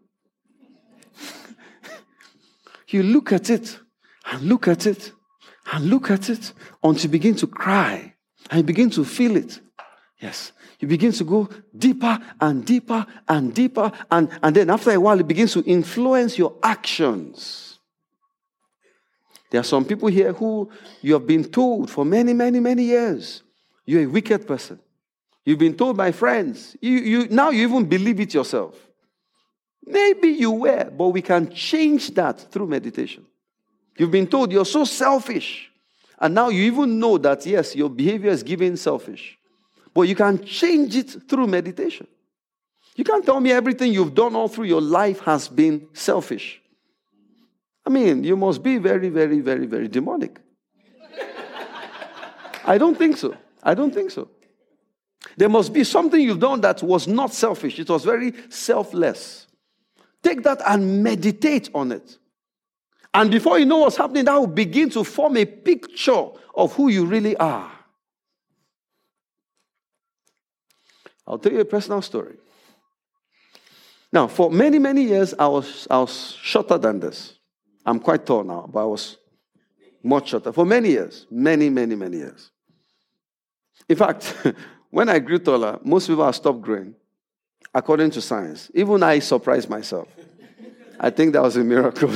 You look at it and look at it and look at it until you begin to cry and you begin to feel it. Yes. You begin to go deeper and deeper and deeper, and then after a while it begins to influence your actions. There are some people here who you have been told for many, many, many years, you're a wicked person. You've been told by friends. Now you even believe it yourself. Maybe you were, but we can change that through meditation. You've been told you're so selfish. And now you even know that, yes, your behavior is given selfish. But you can change it through meditation. You can't tell me everything you've done all through your life has been selfish. I mean, you must be very, very, very, very demonic. I don't think so. There must be something you've done that was not selfish. It was very selfless. Take that and meditate on it. And before you know what's happening, that will begin to form a picture of who you really are. I'll tell you a personal story. Now, for many, many years, I was shorter than this. I'm quite tall now, but I was much shorter. For many years. Many, many, many years. In fact, when I grew taller, most people have stopped growing, according to science. Even I surprised myself. I think that was a miracle.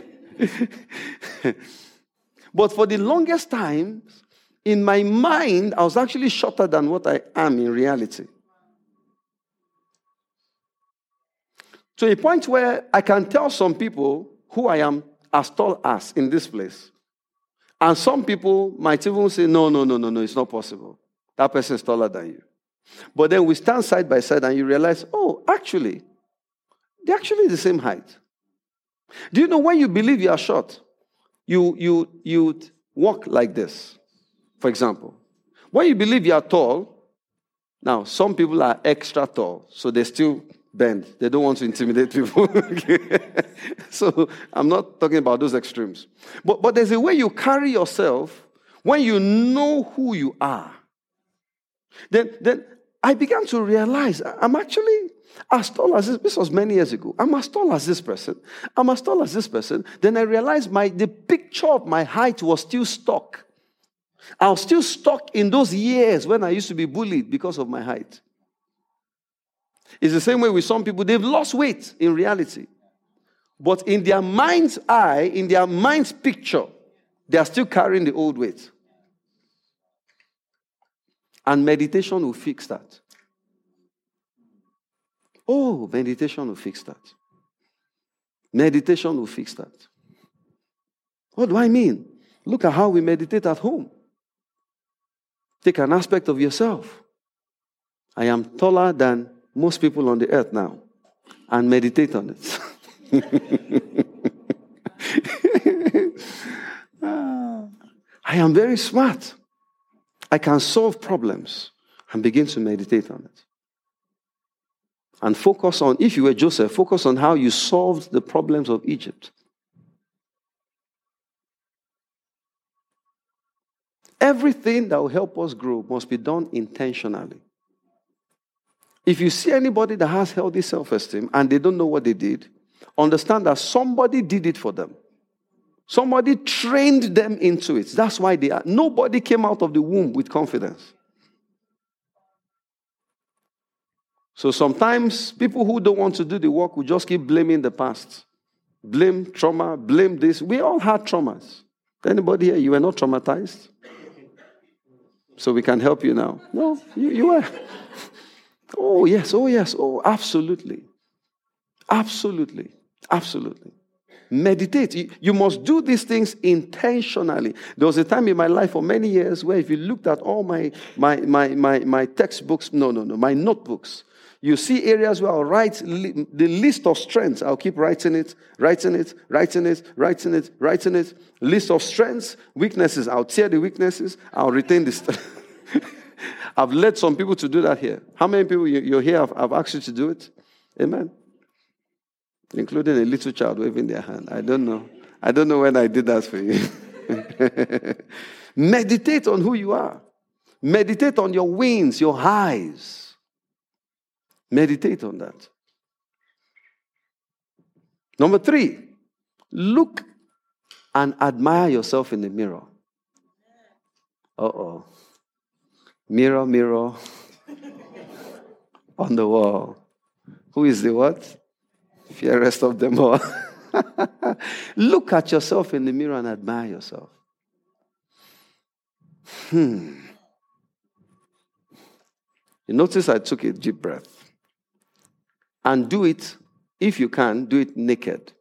But for the longest time, in my mind, I was actually shorter than what I am in reality. To a point where I can tell some people who I am as tall as in this place. And some people might even say, no, it's not possible. That person is taller than you. But then we stand side by side and you realize, oh, actually, they're actually the same height. Do you know when you believe you are short, you walk like this, for example. When you believe you are tall, now some people are extra tall, so they still bend. They don't want to intimidate people. So I'm not talking about those extremes. But there's a way you carry yourself when you know who you are. Then I began to realize I'm actually as tall as this was many years ago. I'm as tall as this person. I'm as tall as this person. Then I realized the picture of my height was still stuck. I was still stuck in those years when I used to be bullied because of my height. It's the same way with some people. They've lost weight in reality. But in their mind's eye, in their mind's picture, they are still carrying the old weight. And meditation will fix that. Oh, meditation will fix that. Meditation will fix that. What do I mean? Look at how we meditate at home. Take an aspect of yourself. I am taller than most people on the earth now. And meditate on it. I am very smart. I can solve problems. And begin to meditate on it. And focus on, if you were Joseph, focus on how you solved the problems of Egypt. Everything that will help us grow must be done intentionally. If you see anybody that has healthy self-esteem and they don't know what they did, understand that somebody did it for them. Somebody trained them into it. That's why they are. Nobody came out of the womb with confidence. So sometimes people who don't want to do the work will just keep blaming the past. Blame trauma, blame this. We all had traumas. Anybody here, you were not traumatized? So we can help you now. No, you were. Oh, yes, absolutely. Absolutely. Meditate. You must do these things intentionally. There was a time in my life for many years where if you looked at all my textbooks, my notebooks, you see areas where I'll write the list of strengths. I'll keep writing it. List of strengths, weaknesses. I'll tear the weaknesses. I'll retain the strength. I've led some people to do that here. How many people you're here have asked you to do it? Amen. Including a little child waving their hand. I don't know when I did that for you. Meditate on who you are. Meditate on your wins, your highs. Meditate on that. Number 3, look and admire yourself in the mirror. Mirror, mirror on the wall. Who is the what? Fairest of them all. Look at yourself in the mirror and admire yourself. You notice I took a deep breath. And do it, if you can, do it naked.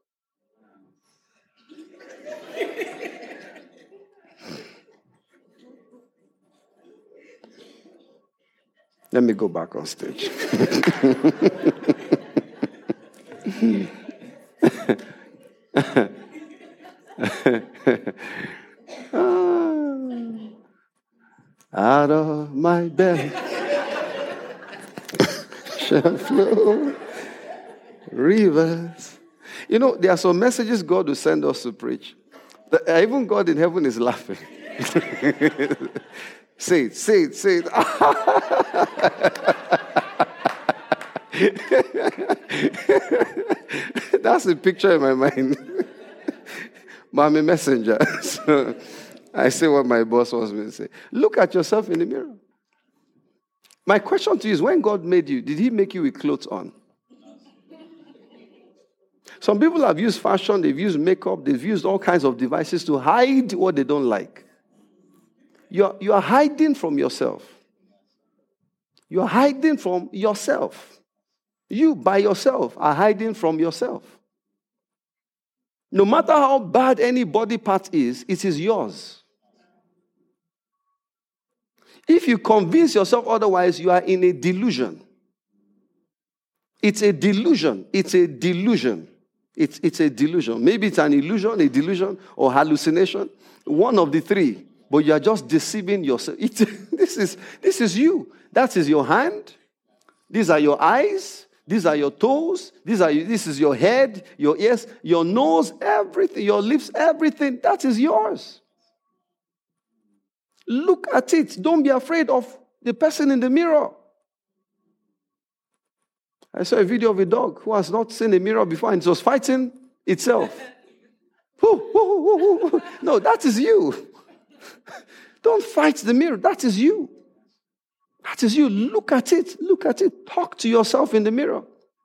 Let me go back on stage. Out of my belly shall flow rivers. You know, there are some messages God will send us to preach. Even God in heaven is laughing. Say it. That's a picture in my mind. But I'm a messenger. So I say what my boss wants me to say. Look at yourself in the mirror. My question to you is, when God made you, did he make you with clothes on? Some people have used fashion, they've used makeup, they've used all kinds of devices to hide what they don't like. You are hiding from yourself. You are hiding from yourself. You, by yourself, are hiding from yourself. No matter how bad any body part is, it is yours. If you convince yourself otherwise, you are in a delusion. It's a delusion. It's a delusion. It's a delusion. Maybe it's an illusion, a delusion, or hallucination. One of the three. But you are just deceiving yourself. This is you. That is your hand. These are your eyes. These are your toes. This is your head, your ears, your nose, everything, your lips, everything. That is yours. Look at it. Don't be afraid of the person in the mirror. I saw a video of a dog who has not seen a mirror before and it was fighting itself. No, that is you. Don't fight the mirror. That is you. That is you. Look at it. Look at it. Talk to yourself in the mirror.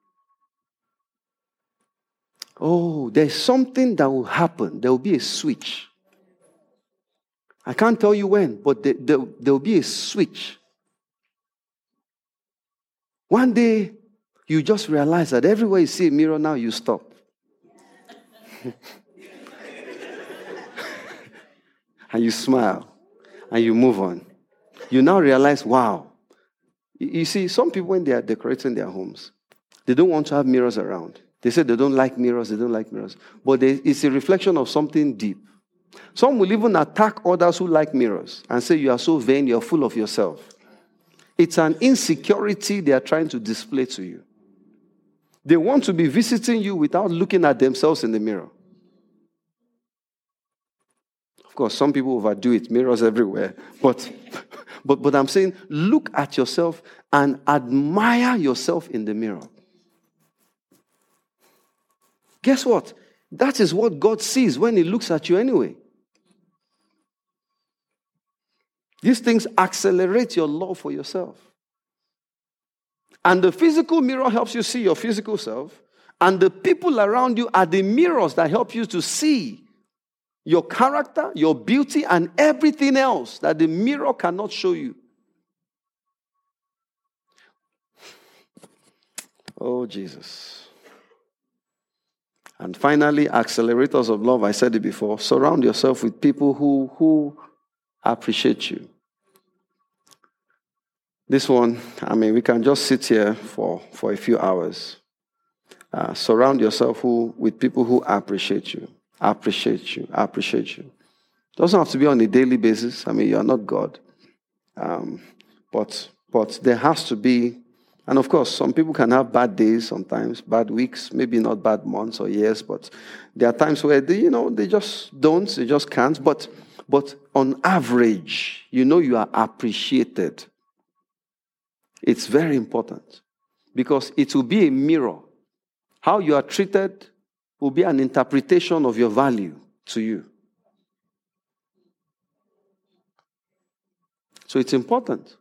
Oh, there's something that will happen. There will be a switch. I can't tell you when, but there will be a switch. One day, you just realize that everywhere you see a mirror now, you stop. And you smile. And you move on. You now realize, wow. You see, some people, when they are decorating their homes, they don't want to have mirrors around. They say they don't like mirrors, But it's a reflection of something deep. Some will even attack others who like mirrors and say you are so vain, you are full of yourself. It's an insecurity they are trying to display to you. They want to be visiting you without looking at themselves in the mirror. Of course, some people overdo it, mirrors everywhere. But I'm saying, look at yourself and admire yourself in the mirror. Guess what? That is what God sees when He looks at you anyway. These things accelerate your love for yourself. And the physical mirror helps you see your physical self. And the people around you are the mirrors that help you to see your character, your beauty, and everything else that the mirror cannot show you. Oh, Jesus. And finally, accelerators of love, I said it before, surround yourself with people who appreciate you. This one, we can just sit here for a few hours. Surround yourself with people who appreciate you. Appreciate you. Doesn't have to be on a daily basis. You are not God. But there has to be, and of course, some people can have bad days sometimes, bad weeks, maybe not bad months or years, but there are times where they just don't, they just can't. But on average, you are appreciated. It's very important because it will be a mirror. How you are treated will be an interpretation of your value to you. So it's important.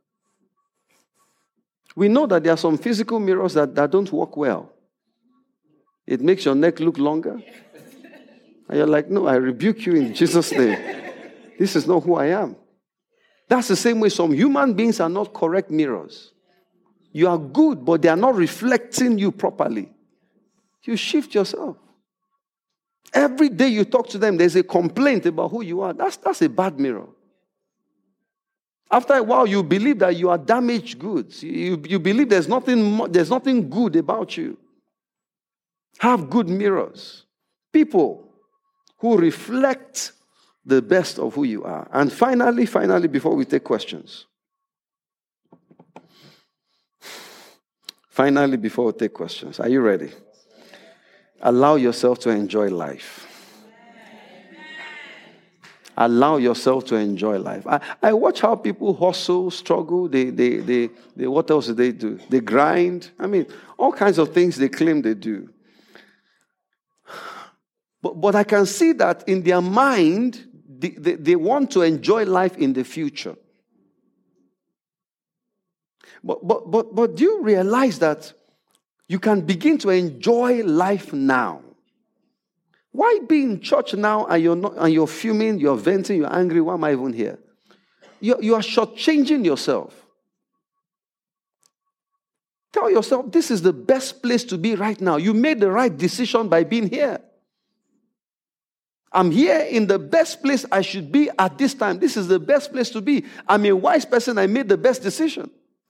We know that there are some physical mirrors that don't work well. It makes your neck look longer. And you're like, no, I rebuke you in Jesus' name. This is not who I am. That's the same way some human beings are not correct mirrors. You are good, but they are not reflecting you properly. You shift yourself. Every day you talk to them, there's a complaint about who you are. That's a bad mirror. After a while, you believe that you are damaged goods. You believe there's nothing good about you. Have good mirrors. People who reflect the best of who you are. And finally, before we take questions. Are you ready? Allow yourself to enjoy life. Allow yourself to enjoy life. I watch how people hustle, struggle. They what else do they do? They grind. All kinds of things they claim they do. But I can see that in their mind, they want to enjoy life in the future. But do you realize that you can begin to enjoy life now? Why be in church now and you're fuming, you're venting, you're angry? Why am I even here? You are shortchanging yourself. Tell yourself, this is the best place to be right now. You made the right decision by being here. I'm here in the best place I should be at this time. This is the best place to be. I'm a wise person. I made the best decision.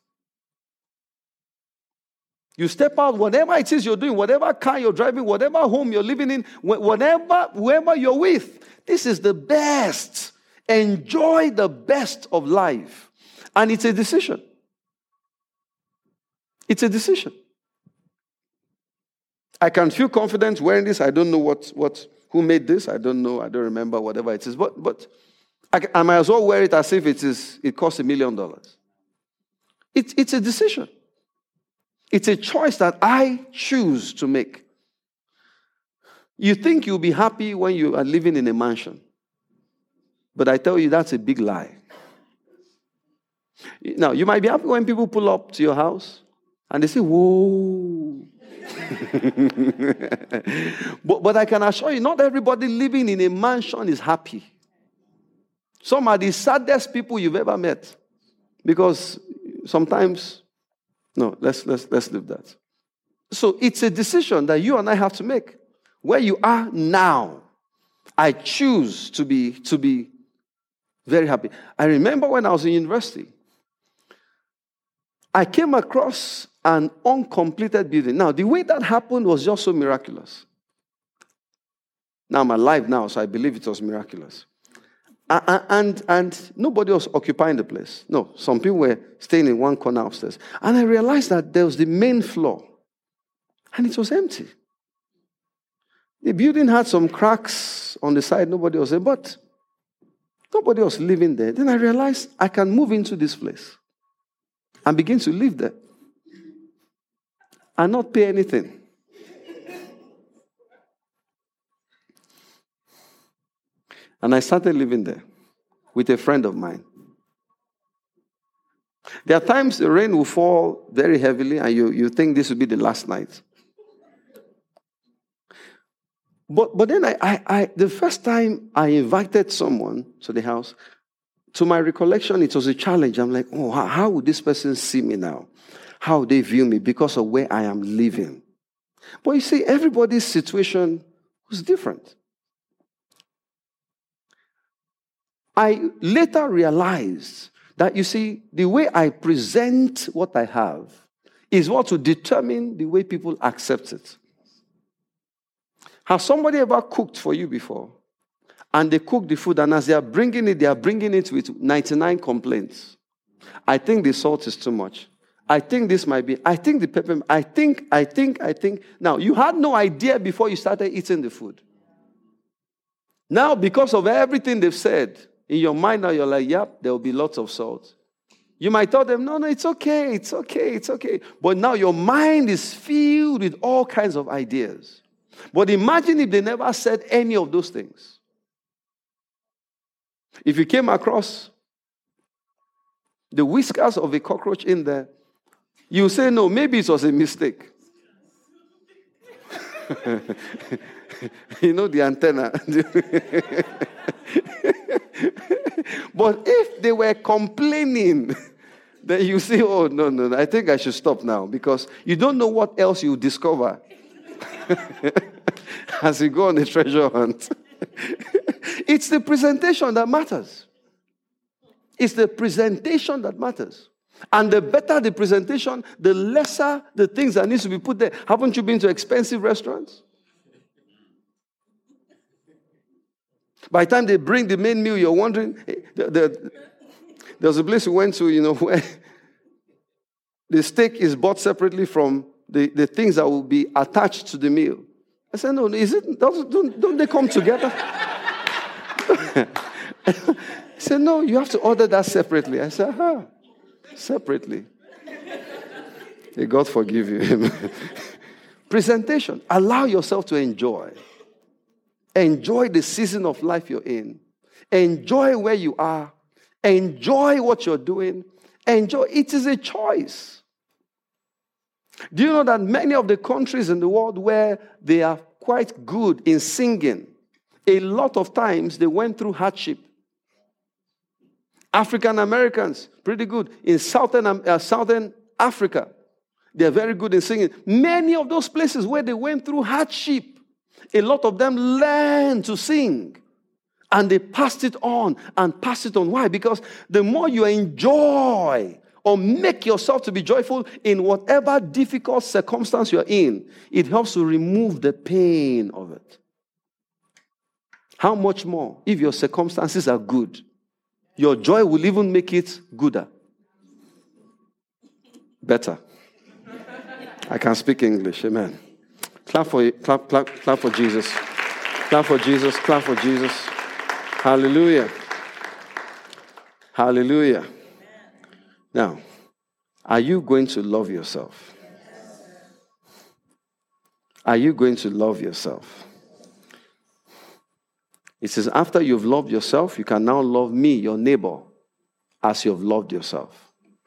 You step out, whatever it is you're doing, whatever car you're driving, whatever home you're living in, whoever you're with, this is the best. Enjoy the best of life. And it's a decision. It's a decision. I can feel confident wearing this. I don't know who made this. I don't know. I don't remember whatever it is. But I might as well wear it as if it costs $1 million. It's a decision. It's a choice that I choose to make. You think you'll be happy when you are living in a mansion. But I tell you, that's a big lie. Now, you might be happy when people pull up to your house and they say, whoa. but I can assure you, not everybody living in a mansion is happy. Some are the saddest people you've ever met. Because sometimes... No, let's leave that. So it's a decision that you and I have to make. Where you are now, I choose to be very happy. I remember when I was in university, I came across an uncompleted building. Now, the way that happened was just so miraculous. Now, I'm alive now, so I believe it was miraculous. And nobody was occupying the place. No, some people were staying in one corner upstairs. And I realized that there was the main floor. And it was empty. The building had some cracks on the side. Nobody was there. But nobody was living there. Then I realized I can move into this place and begin to live there and not pay anything. And I started living there with a friend of mine. There are times the rain will fall very heavily and you think this will be the last night. But then the first time I invited someone to the house, to my recollection, it was a challenge. I'm like, oh, how would this person see me now? How would they view me because of where I am living? But you see, everybody's situation was different. I later realized that, you see, the way I present what I have is what will determine the way people accept it. Has somebody ever cooked for you before? And they cook the food, and as they are bringing it with 99 complaints. I think the salt is too much. I think this might be. I think the pepper. I think. Now, you had no idea before you started eating the food. Now, because of everything they've said, in your mind now you're like, yep, there will be lots of salt. You might tell them, no, it's okay. But now your mind is filled with all kinds of ideas. But imagine if they never said any of those things. If you came across the whiskers of a cockroach in there, you say, no, maybe it was a mistake. You know the antenna. But if they were complaining, then you say, oh, no, I think I should stop now, because you don't know what else you discover as you go on a treasure hunt. It's the presentation that matters. It's the presentation that matters. And the better the presentation, the lesser the things that needs to be put there. Haven't you been to expensive restaurants? By the time they bring the main meal, you're wondering. There was a place we went to, where the steak is bought separately from the things that will be attached to the meal. I said, no, don't they come together? He said, no, you have to order that separately. I said, separately. May God forgive you. Presentation. Allow yourself to enjoy. Enjoy the season of life you're in. Enjoy where you are. Enjoy what you're doing. Enjoy. It is a choice. Do you know that many of the countries in the world where they are quite good in singing, a lot of times they went through hardship? African Americans, pretty good. In Southern Africa, they're very good in singing. Many of those places where they went through hardship, a lot of them learned to sing. And they passed it on and passed it on. Why? Because the more you enjoy or make yourself to be joyful in whatever difficult circumstance you're in, it helps to remove the pain of it. How much more if your circumstances are good? Your joy will even make it gooder. Better. I can speak English. Amen. Clap for Jesus. Clap for Jesus. Clap for Jesus. Hallelujah. Hallelujah. Now, are you going to love yourself? Are you going to love yourself? It says, after you've loved yourself, you can now love me, your neighbor, as you've loved yourself.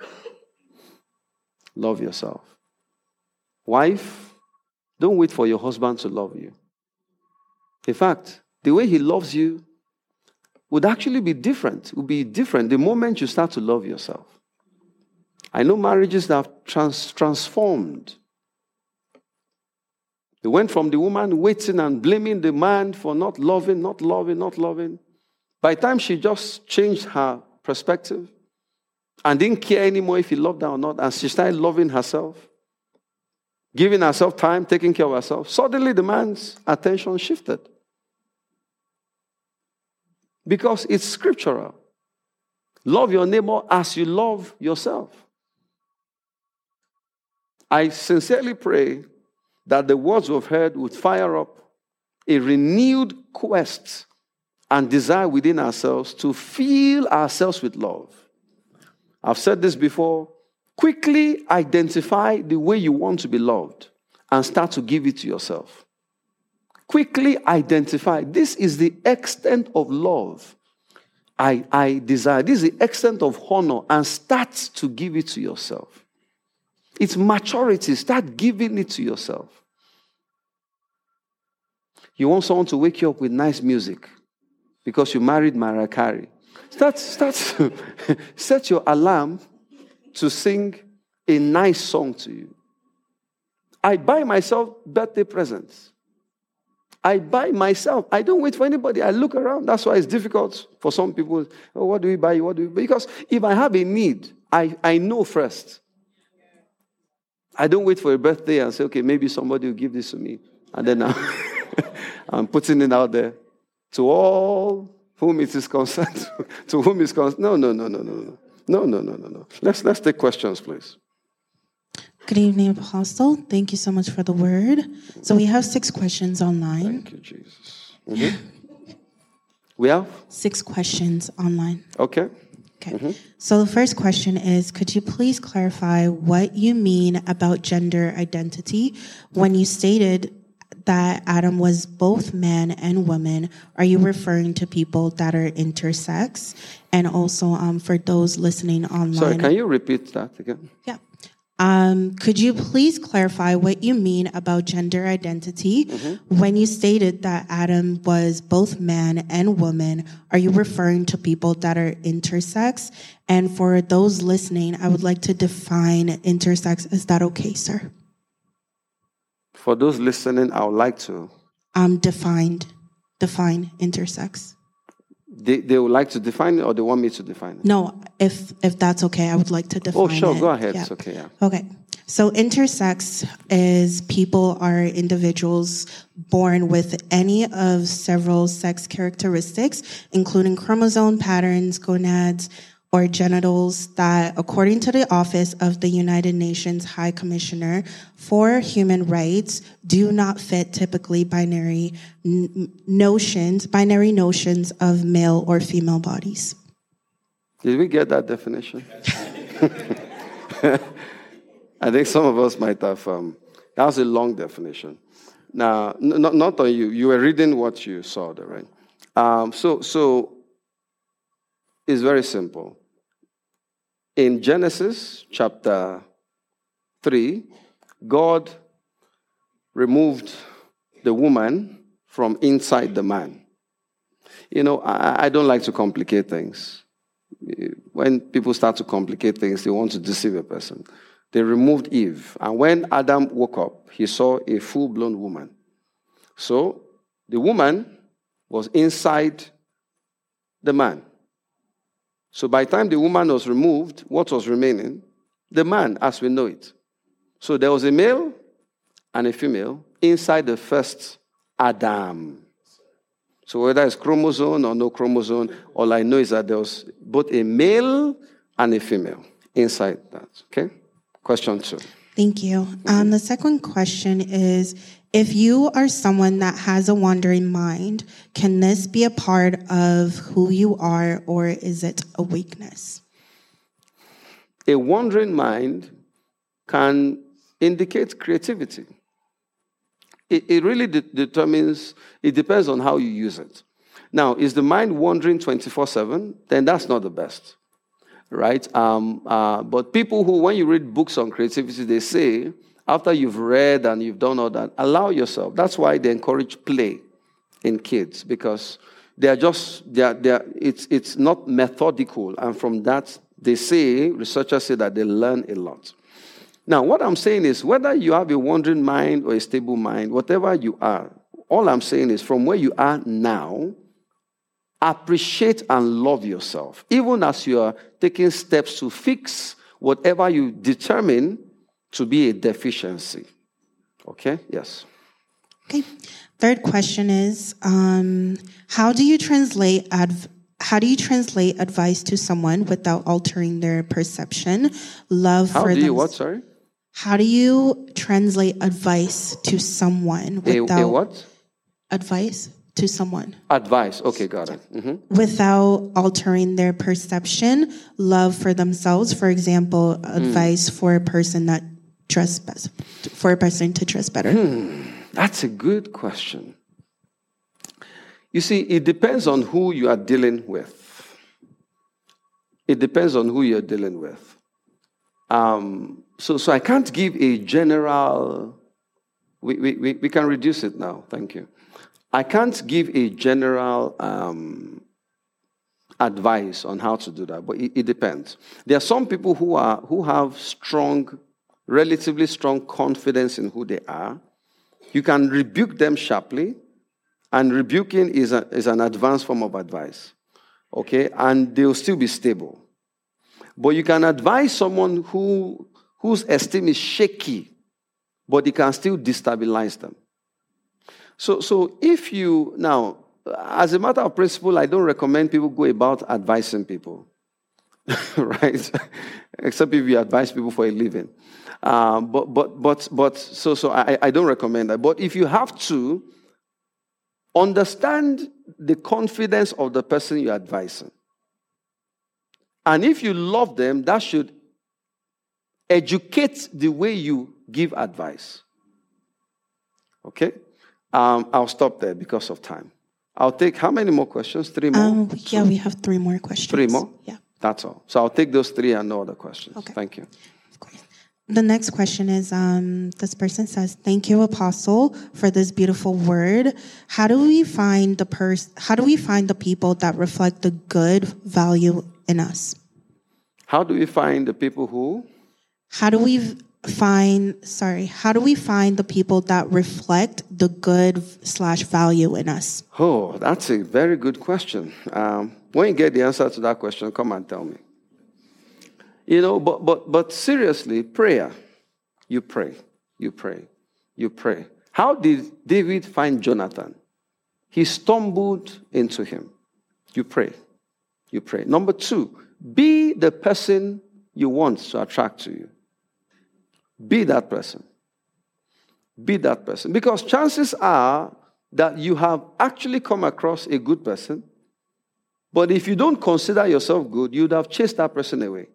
Love yourself. Wife, don't wait for your husband to love you. In fact, the way he loves you would actually be different. It would be different the moment you start to love yourself. I know marriages that have transformed. They went from the woman waiting and blaming the man for not loving. By the time she just changed her perspective and didn't care anymore if he loved her or not, and she started loving herself, giving herself time, taking care of herself, suddenly the man's attention shifted. because it's scriptural. Love your neighbor as you love yourself. I sincerely pray that the words we've heard would fire up a renewed quest and desire within ourselves to fill ourselves with love. I've said this before. Quickly identify the way you want to be loved and start to give it to yourself. Quickly identify. This is the extent of love I desire. This is the extent of honor, and start to give it to yourself. It's maturity. Start giving it to yourself. You want someone to wake you up with nice music because you married Mariah Carey. Set your alarm to sing a nice song to you. I buy myself birthday presents. I buy myself. I don't wait for anybody. I look around. That's why it's difficult for some people. Oh, what do we buy? What do we buy? Because if I have a need, I know first. I don't wait for a birthday and say, okay, maybe somebody will give this to me. And then I'm putting it out there to all whom it is concerned. To whom it's concerned. No. Let's take questions, please. Good evening, Apostle. Thank you so much for the word. So we have 6 questions online. Thank you, Jesus. Mm-hmm. We have? 6 questions online. Okay. Mm-hmm. So the first question is, could you please clarify what you mean about gender identity when you stated that Adam was both man and woman? Are you referring to people that are intersex? And also for those listening online. Sorry, can you repeat that again? Yeah. Could you please clarify what you mean about gender identity when you stated that Adam was both man and woman? Are you referring to people that are intersex? And for those listening, I would like to define intersex. Is that okay, sir? For those listening, I would like to define intersex. They would like to define it, or they want me to define it? No, if that's okay, I would like to define it. Oh, sure, go ahead. Yeah. It's okay, yeah. Okay. So intersex is people are individuals born with any of several sex characteristics, including chromosome patterns, gonads, or genitals that, according to the Office of the United Nations High Commissioner for Human Rights, do not fit typically binary notions of male or female bodies. Did we get that definition? I think some of us might have. That was a long definition. Now, not on you. You were reading what you saw there, right? So it's very simple. In Genesis chapter 3, God removed the woman from inside the man. You know, I don't like to complicate things. When people start to complicate things, they want to deceive a person. They removed Eve. And when Adam woke up, he saw a full-blown woman. So the woman was inside the man. So by the time the woman was removed, what was remaining? The man, as we know it. So there was a male and a female inside the first Adam. So whether it's chromosome or no chromosome, all I know is that there was both a male and a female inside that. Okay? Question 2. Thank you. The second question is, if you are someone that has a wandering mind, can this be a part of who you are, or is it a weakness? A wandering mind can indicate creativity. It really determines, it depends on how you use it. Now, is the mind wandering 24/7? Then that's not the best, right? But people who, when you read books on creativity, they say, after you've read and you've done all that, allow yourself. That's why they encourage play in kids, because it's not methodical. And from that, researchers say that they learn a lot. Now, what I'm saying is, whether you have a wandering mind or a stable mind, whatever you are, all I'm saying is, from where you are now, appreciate and love yourself, even as you are taking steps to fix whatever you determine to be a deficiency. Okay? Yes. Okay. Third question is, how do you translate how do you translate advice to someone without altering their perception? Love How for do them. you what, sorry? How do you translate advice to someone without A what? advice to someone Advice. Okay, got it. without altering their perception? Love for themselves, for example, advice for a person that dress best, for a person to dress better. That's a good question. You see, it depends on who you are dealing with. It depends on who you're dealing with. So I can't give a general. We can reduce it now. Thank you. I can't give a general advice on how to do that, but it depends. There are some people who have relatively strong confidence in who they are. You can rebuke them sharply, and rebuking is an advanced form of advice. Okay, and they'll still be stable. But you can advise someone whose esteem is shaky, but it can still destabilize them. So if you, now, as a matter of principle, I don't recommend people go about advising people, right? Except if you advise people for a living. So I don't recommend that. But if you have to, understand the confidence of the person you're advising. And if you love them, that should educate the way you give advice. Okay? I'll stop there because of time. I'll take how many more questions? 3 more? Yeah, we have 3 more questions. 3 more? Yeah. That's all. So I'll take those 3 and no other questions. Okay. Thank you. Of course. The next question is, this person says, "Thank you, Apostle, for this beautiful word. How do we find the people that reflect the good value in us?" How do we find the people who? How do we find the people that reflect the good/value in us? Oh, that's a very good question. When you get the answer to that question, come and tell me. You know, but seriously, prayer. You pray. How did David find Jonathan? He stumbled into him. You pray. Number 2, be the person you want to attract to you. Be that person. Because chances are that you have actually come across a good person, but if you don't consider yourself good, you'd have chased that person away.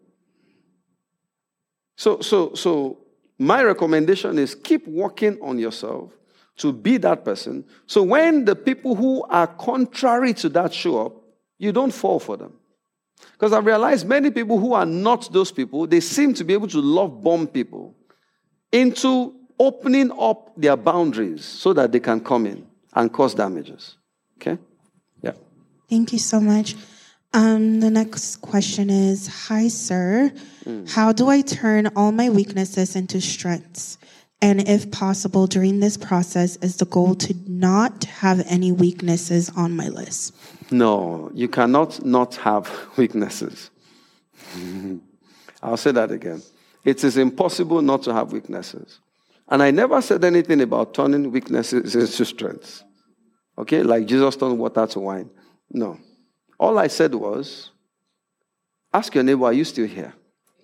So my recommendation is keep working on yourself to be that person. So when the people who are contrary to that show up, you don't fall for them. Because I've realized many people who are not those people, they seem to be able to love bomb people into opening up their boundaries so that they can come in and cause damages. Okay? Yeah. Thank you so much. The next question is, "Hi, sir. How do I turn all my weaknesses into strengths? And if possible, during this process, is the goal to not have any weaknesses on my list?" No, you cannot not have weaknesses. I'll say that again. It is impossible not to have weaknesses. And I never said anything about turning weaknesses into strengths. Okay, like Jesus turned water to wine. No. All I said was, ask your neighbor, are you still here?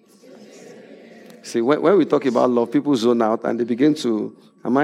See, when we talk about love, people zone out and they begin to,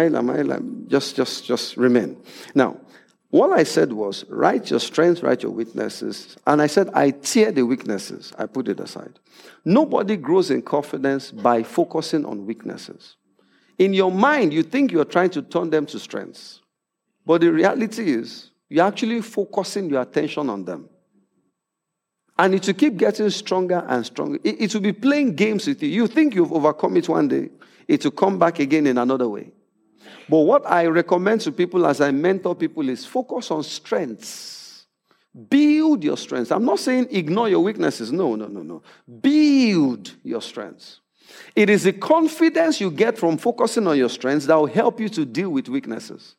just remain. Now, all I said was, write your strengths, write your weaknesses. And I said, I tear the weaknesses. I put it aside. Nobody grows in confidence by focusing on weaknesses. In your mind, you think you're trying to turn them to strengths. But the reality is, you're actually focusing your attention on them. And it will keep getting stronger and stronger. It will be playing games with you. You think you've overcome it one day. It will come back again in another way. But what I recommend to people as I mentor people is focus on strengths. Build your strengths. I'm not saying ignore your weaknesses. No. Build your strengths. It is the confidence you get from focusing on your strengths that will help you to deal with weaknesses.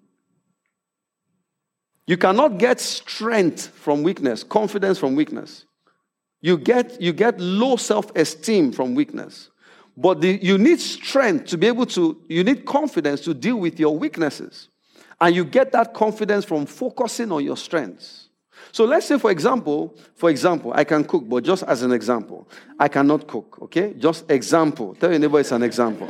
You cannot get strength from weakness, confidence from weakness. You get low self-esteem from weakness. But you need strength to be able to, you need confidence to deal with your weaknesses. And you get that confidence from focusing on your strengths. So let's say, for example, I can cook, but just as an example, I cannot cook, okay? Just example. Tell your neighbor it's an example.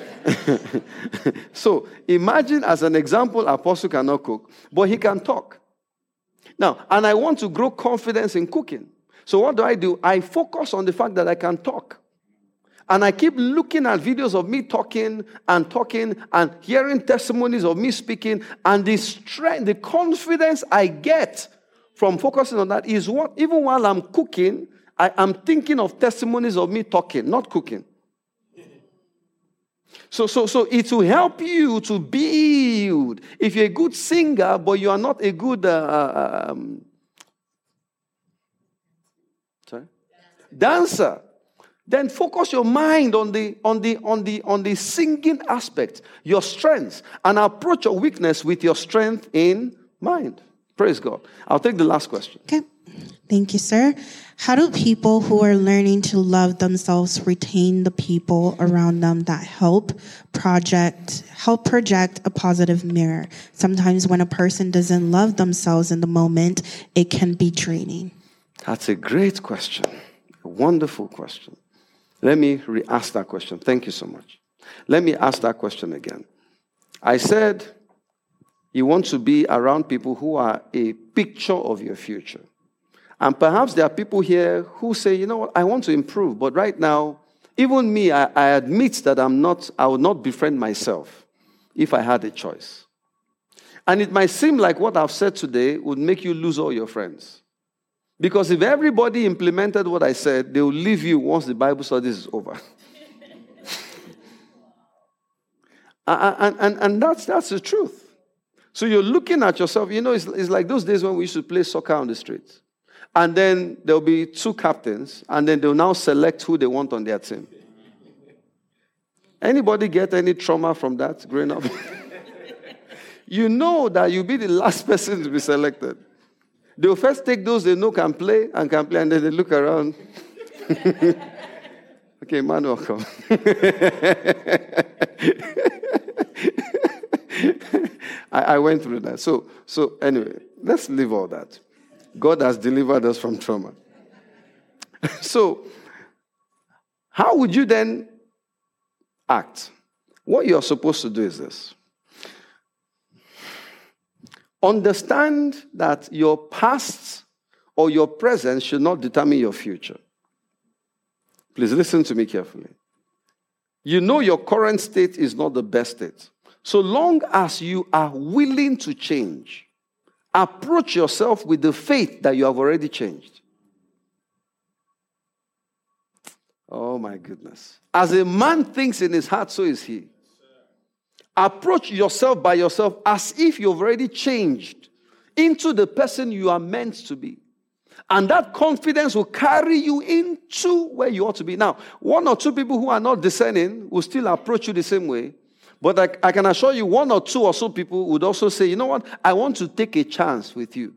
So imagine as an example, Apostle cannot cook, but he can talk. Now, and I want to grow confidence in cooking. So what do? I focus on the fact that I can talk. And I keep looking at videos of me talking and hearing testimonies of me speaking, and the strength, the confidence I get from focusing on that is what, even while I'm cooking, I am thinking of testimonies of me talking, not cooking. So it will help you to build. If you're a good singer, but you are not a good dancer, then focus your mind on the singing aspect, your strengths, and approach your weakness with your strength in mind. Praise God. I'll take the last question. Okay. Thank you, sir. How do people who are learning to love themselves retain the people around them that help project a positive mirror? Sometimes when a person doesn't love themselves in the moment, it can be draining. That's a great question. A wonderful question. Let me re-ask that question. Thank you so much. Let me ask that question again. I said you want to be around people who are a picture of your future. And perhaps there are people here who say, you know what, I want to improve, but right now, even me, I admit that I would not befriend myself if I had a choice. And it might seem like what I've said today would make you lose all your friends. Because if everybody implemented what I said, they will leave you once the Bible studies is over. and that's the truth. So you're looking at yourself, you know, it's like those days when we used to play soccer on the streets. And then there'll be two captains, and then they'll now select who they want on their team. Anybody get any trauma from that growing up? You know that you'll be the last person to be selected. They'll first take those they know can play, and then they look around. Okay, Manuel, come. I went through that. So anyway, let's leave all that. God has delivered us from trauma. So, how would you then act? What you're supposed to do is this. Understand that your past or your present should not determine your future. Please listen to me carefully. You know your current state is not the best state. So long as you are willing to change, approach yourself with the faith that you have already changed. Oh my goodness. As a man thinks in his heart, so is he. Approach yourself by yourself as if you've already changed into the person you are meant to be. And that confidence will carry you into where you ought to be. Now, one or two people who are not discerning will still approach you the same way. But I can assure you, one or two or so people would also say, you know what, I want to take a chance with you.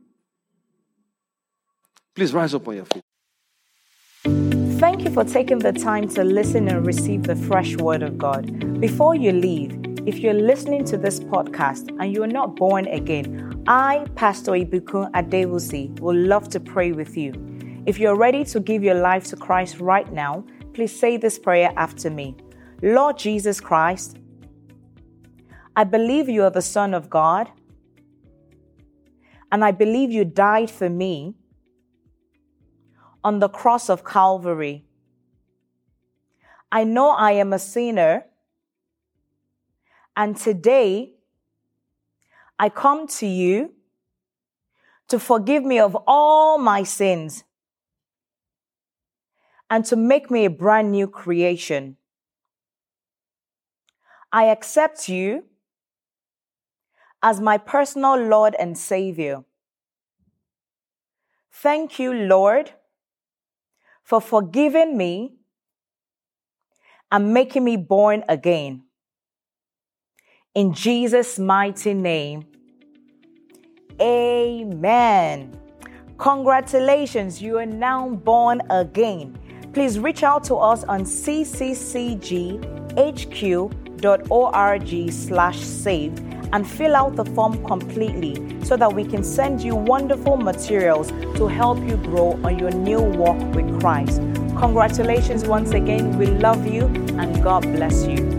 Please rise up on your feet. Thank you for taking the time to listen and receive the fresh word of God. Before you leave, if you're listening to this podcast and you're not born again, I, Pastor Ibukun Adewusi, would love to pray with you. If you're ready to give your life to Christ right now, please say this prayer after me. Lord Jesus Christ, I believe you are the Son of God, and I believe you died for me on the cross of Calvary. I know I am a sinner, and today I come to you to forgive me of all my sins and to make me a brand new creation. I accept you as my personal Lord and Savior. Thank you, Lord, for forgiving me and making me born again. In Jesus' mighty name, amen. Congratulations, you are now born again. Please reach out to us on cccghq.org/saved and fill out the form completely so that we can send you wonderful materials to help you grow on your new walk with Christ. Congratulations once again. We love you and God bless you.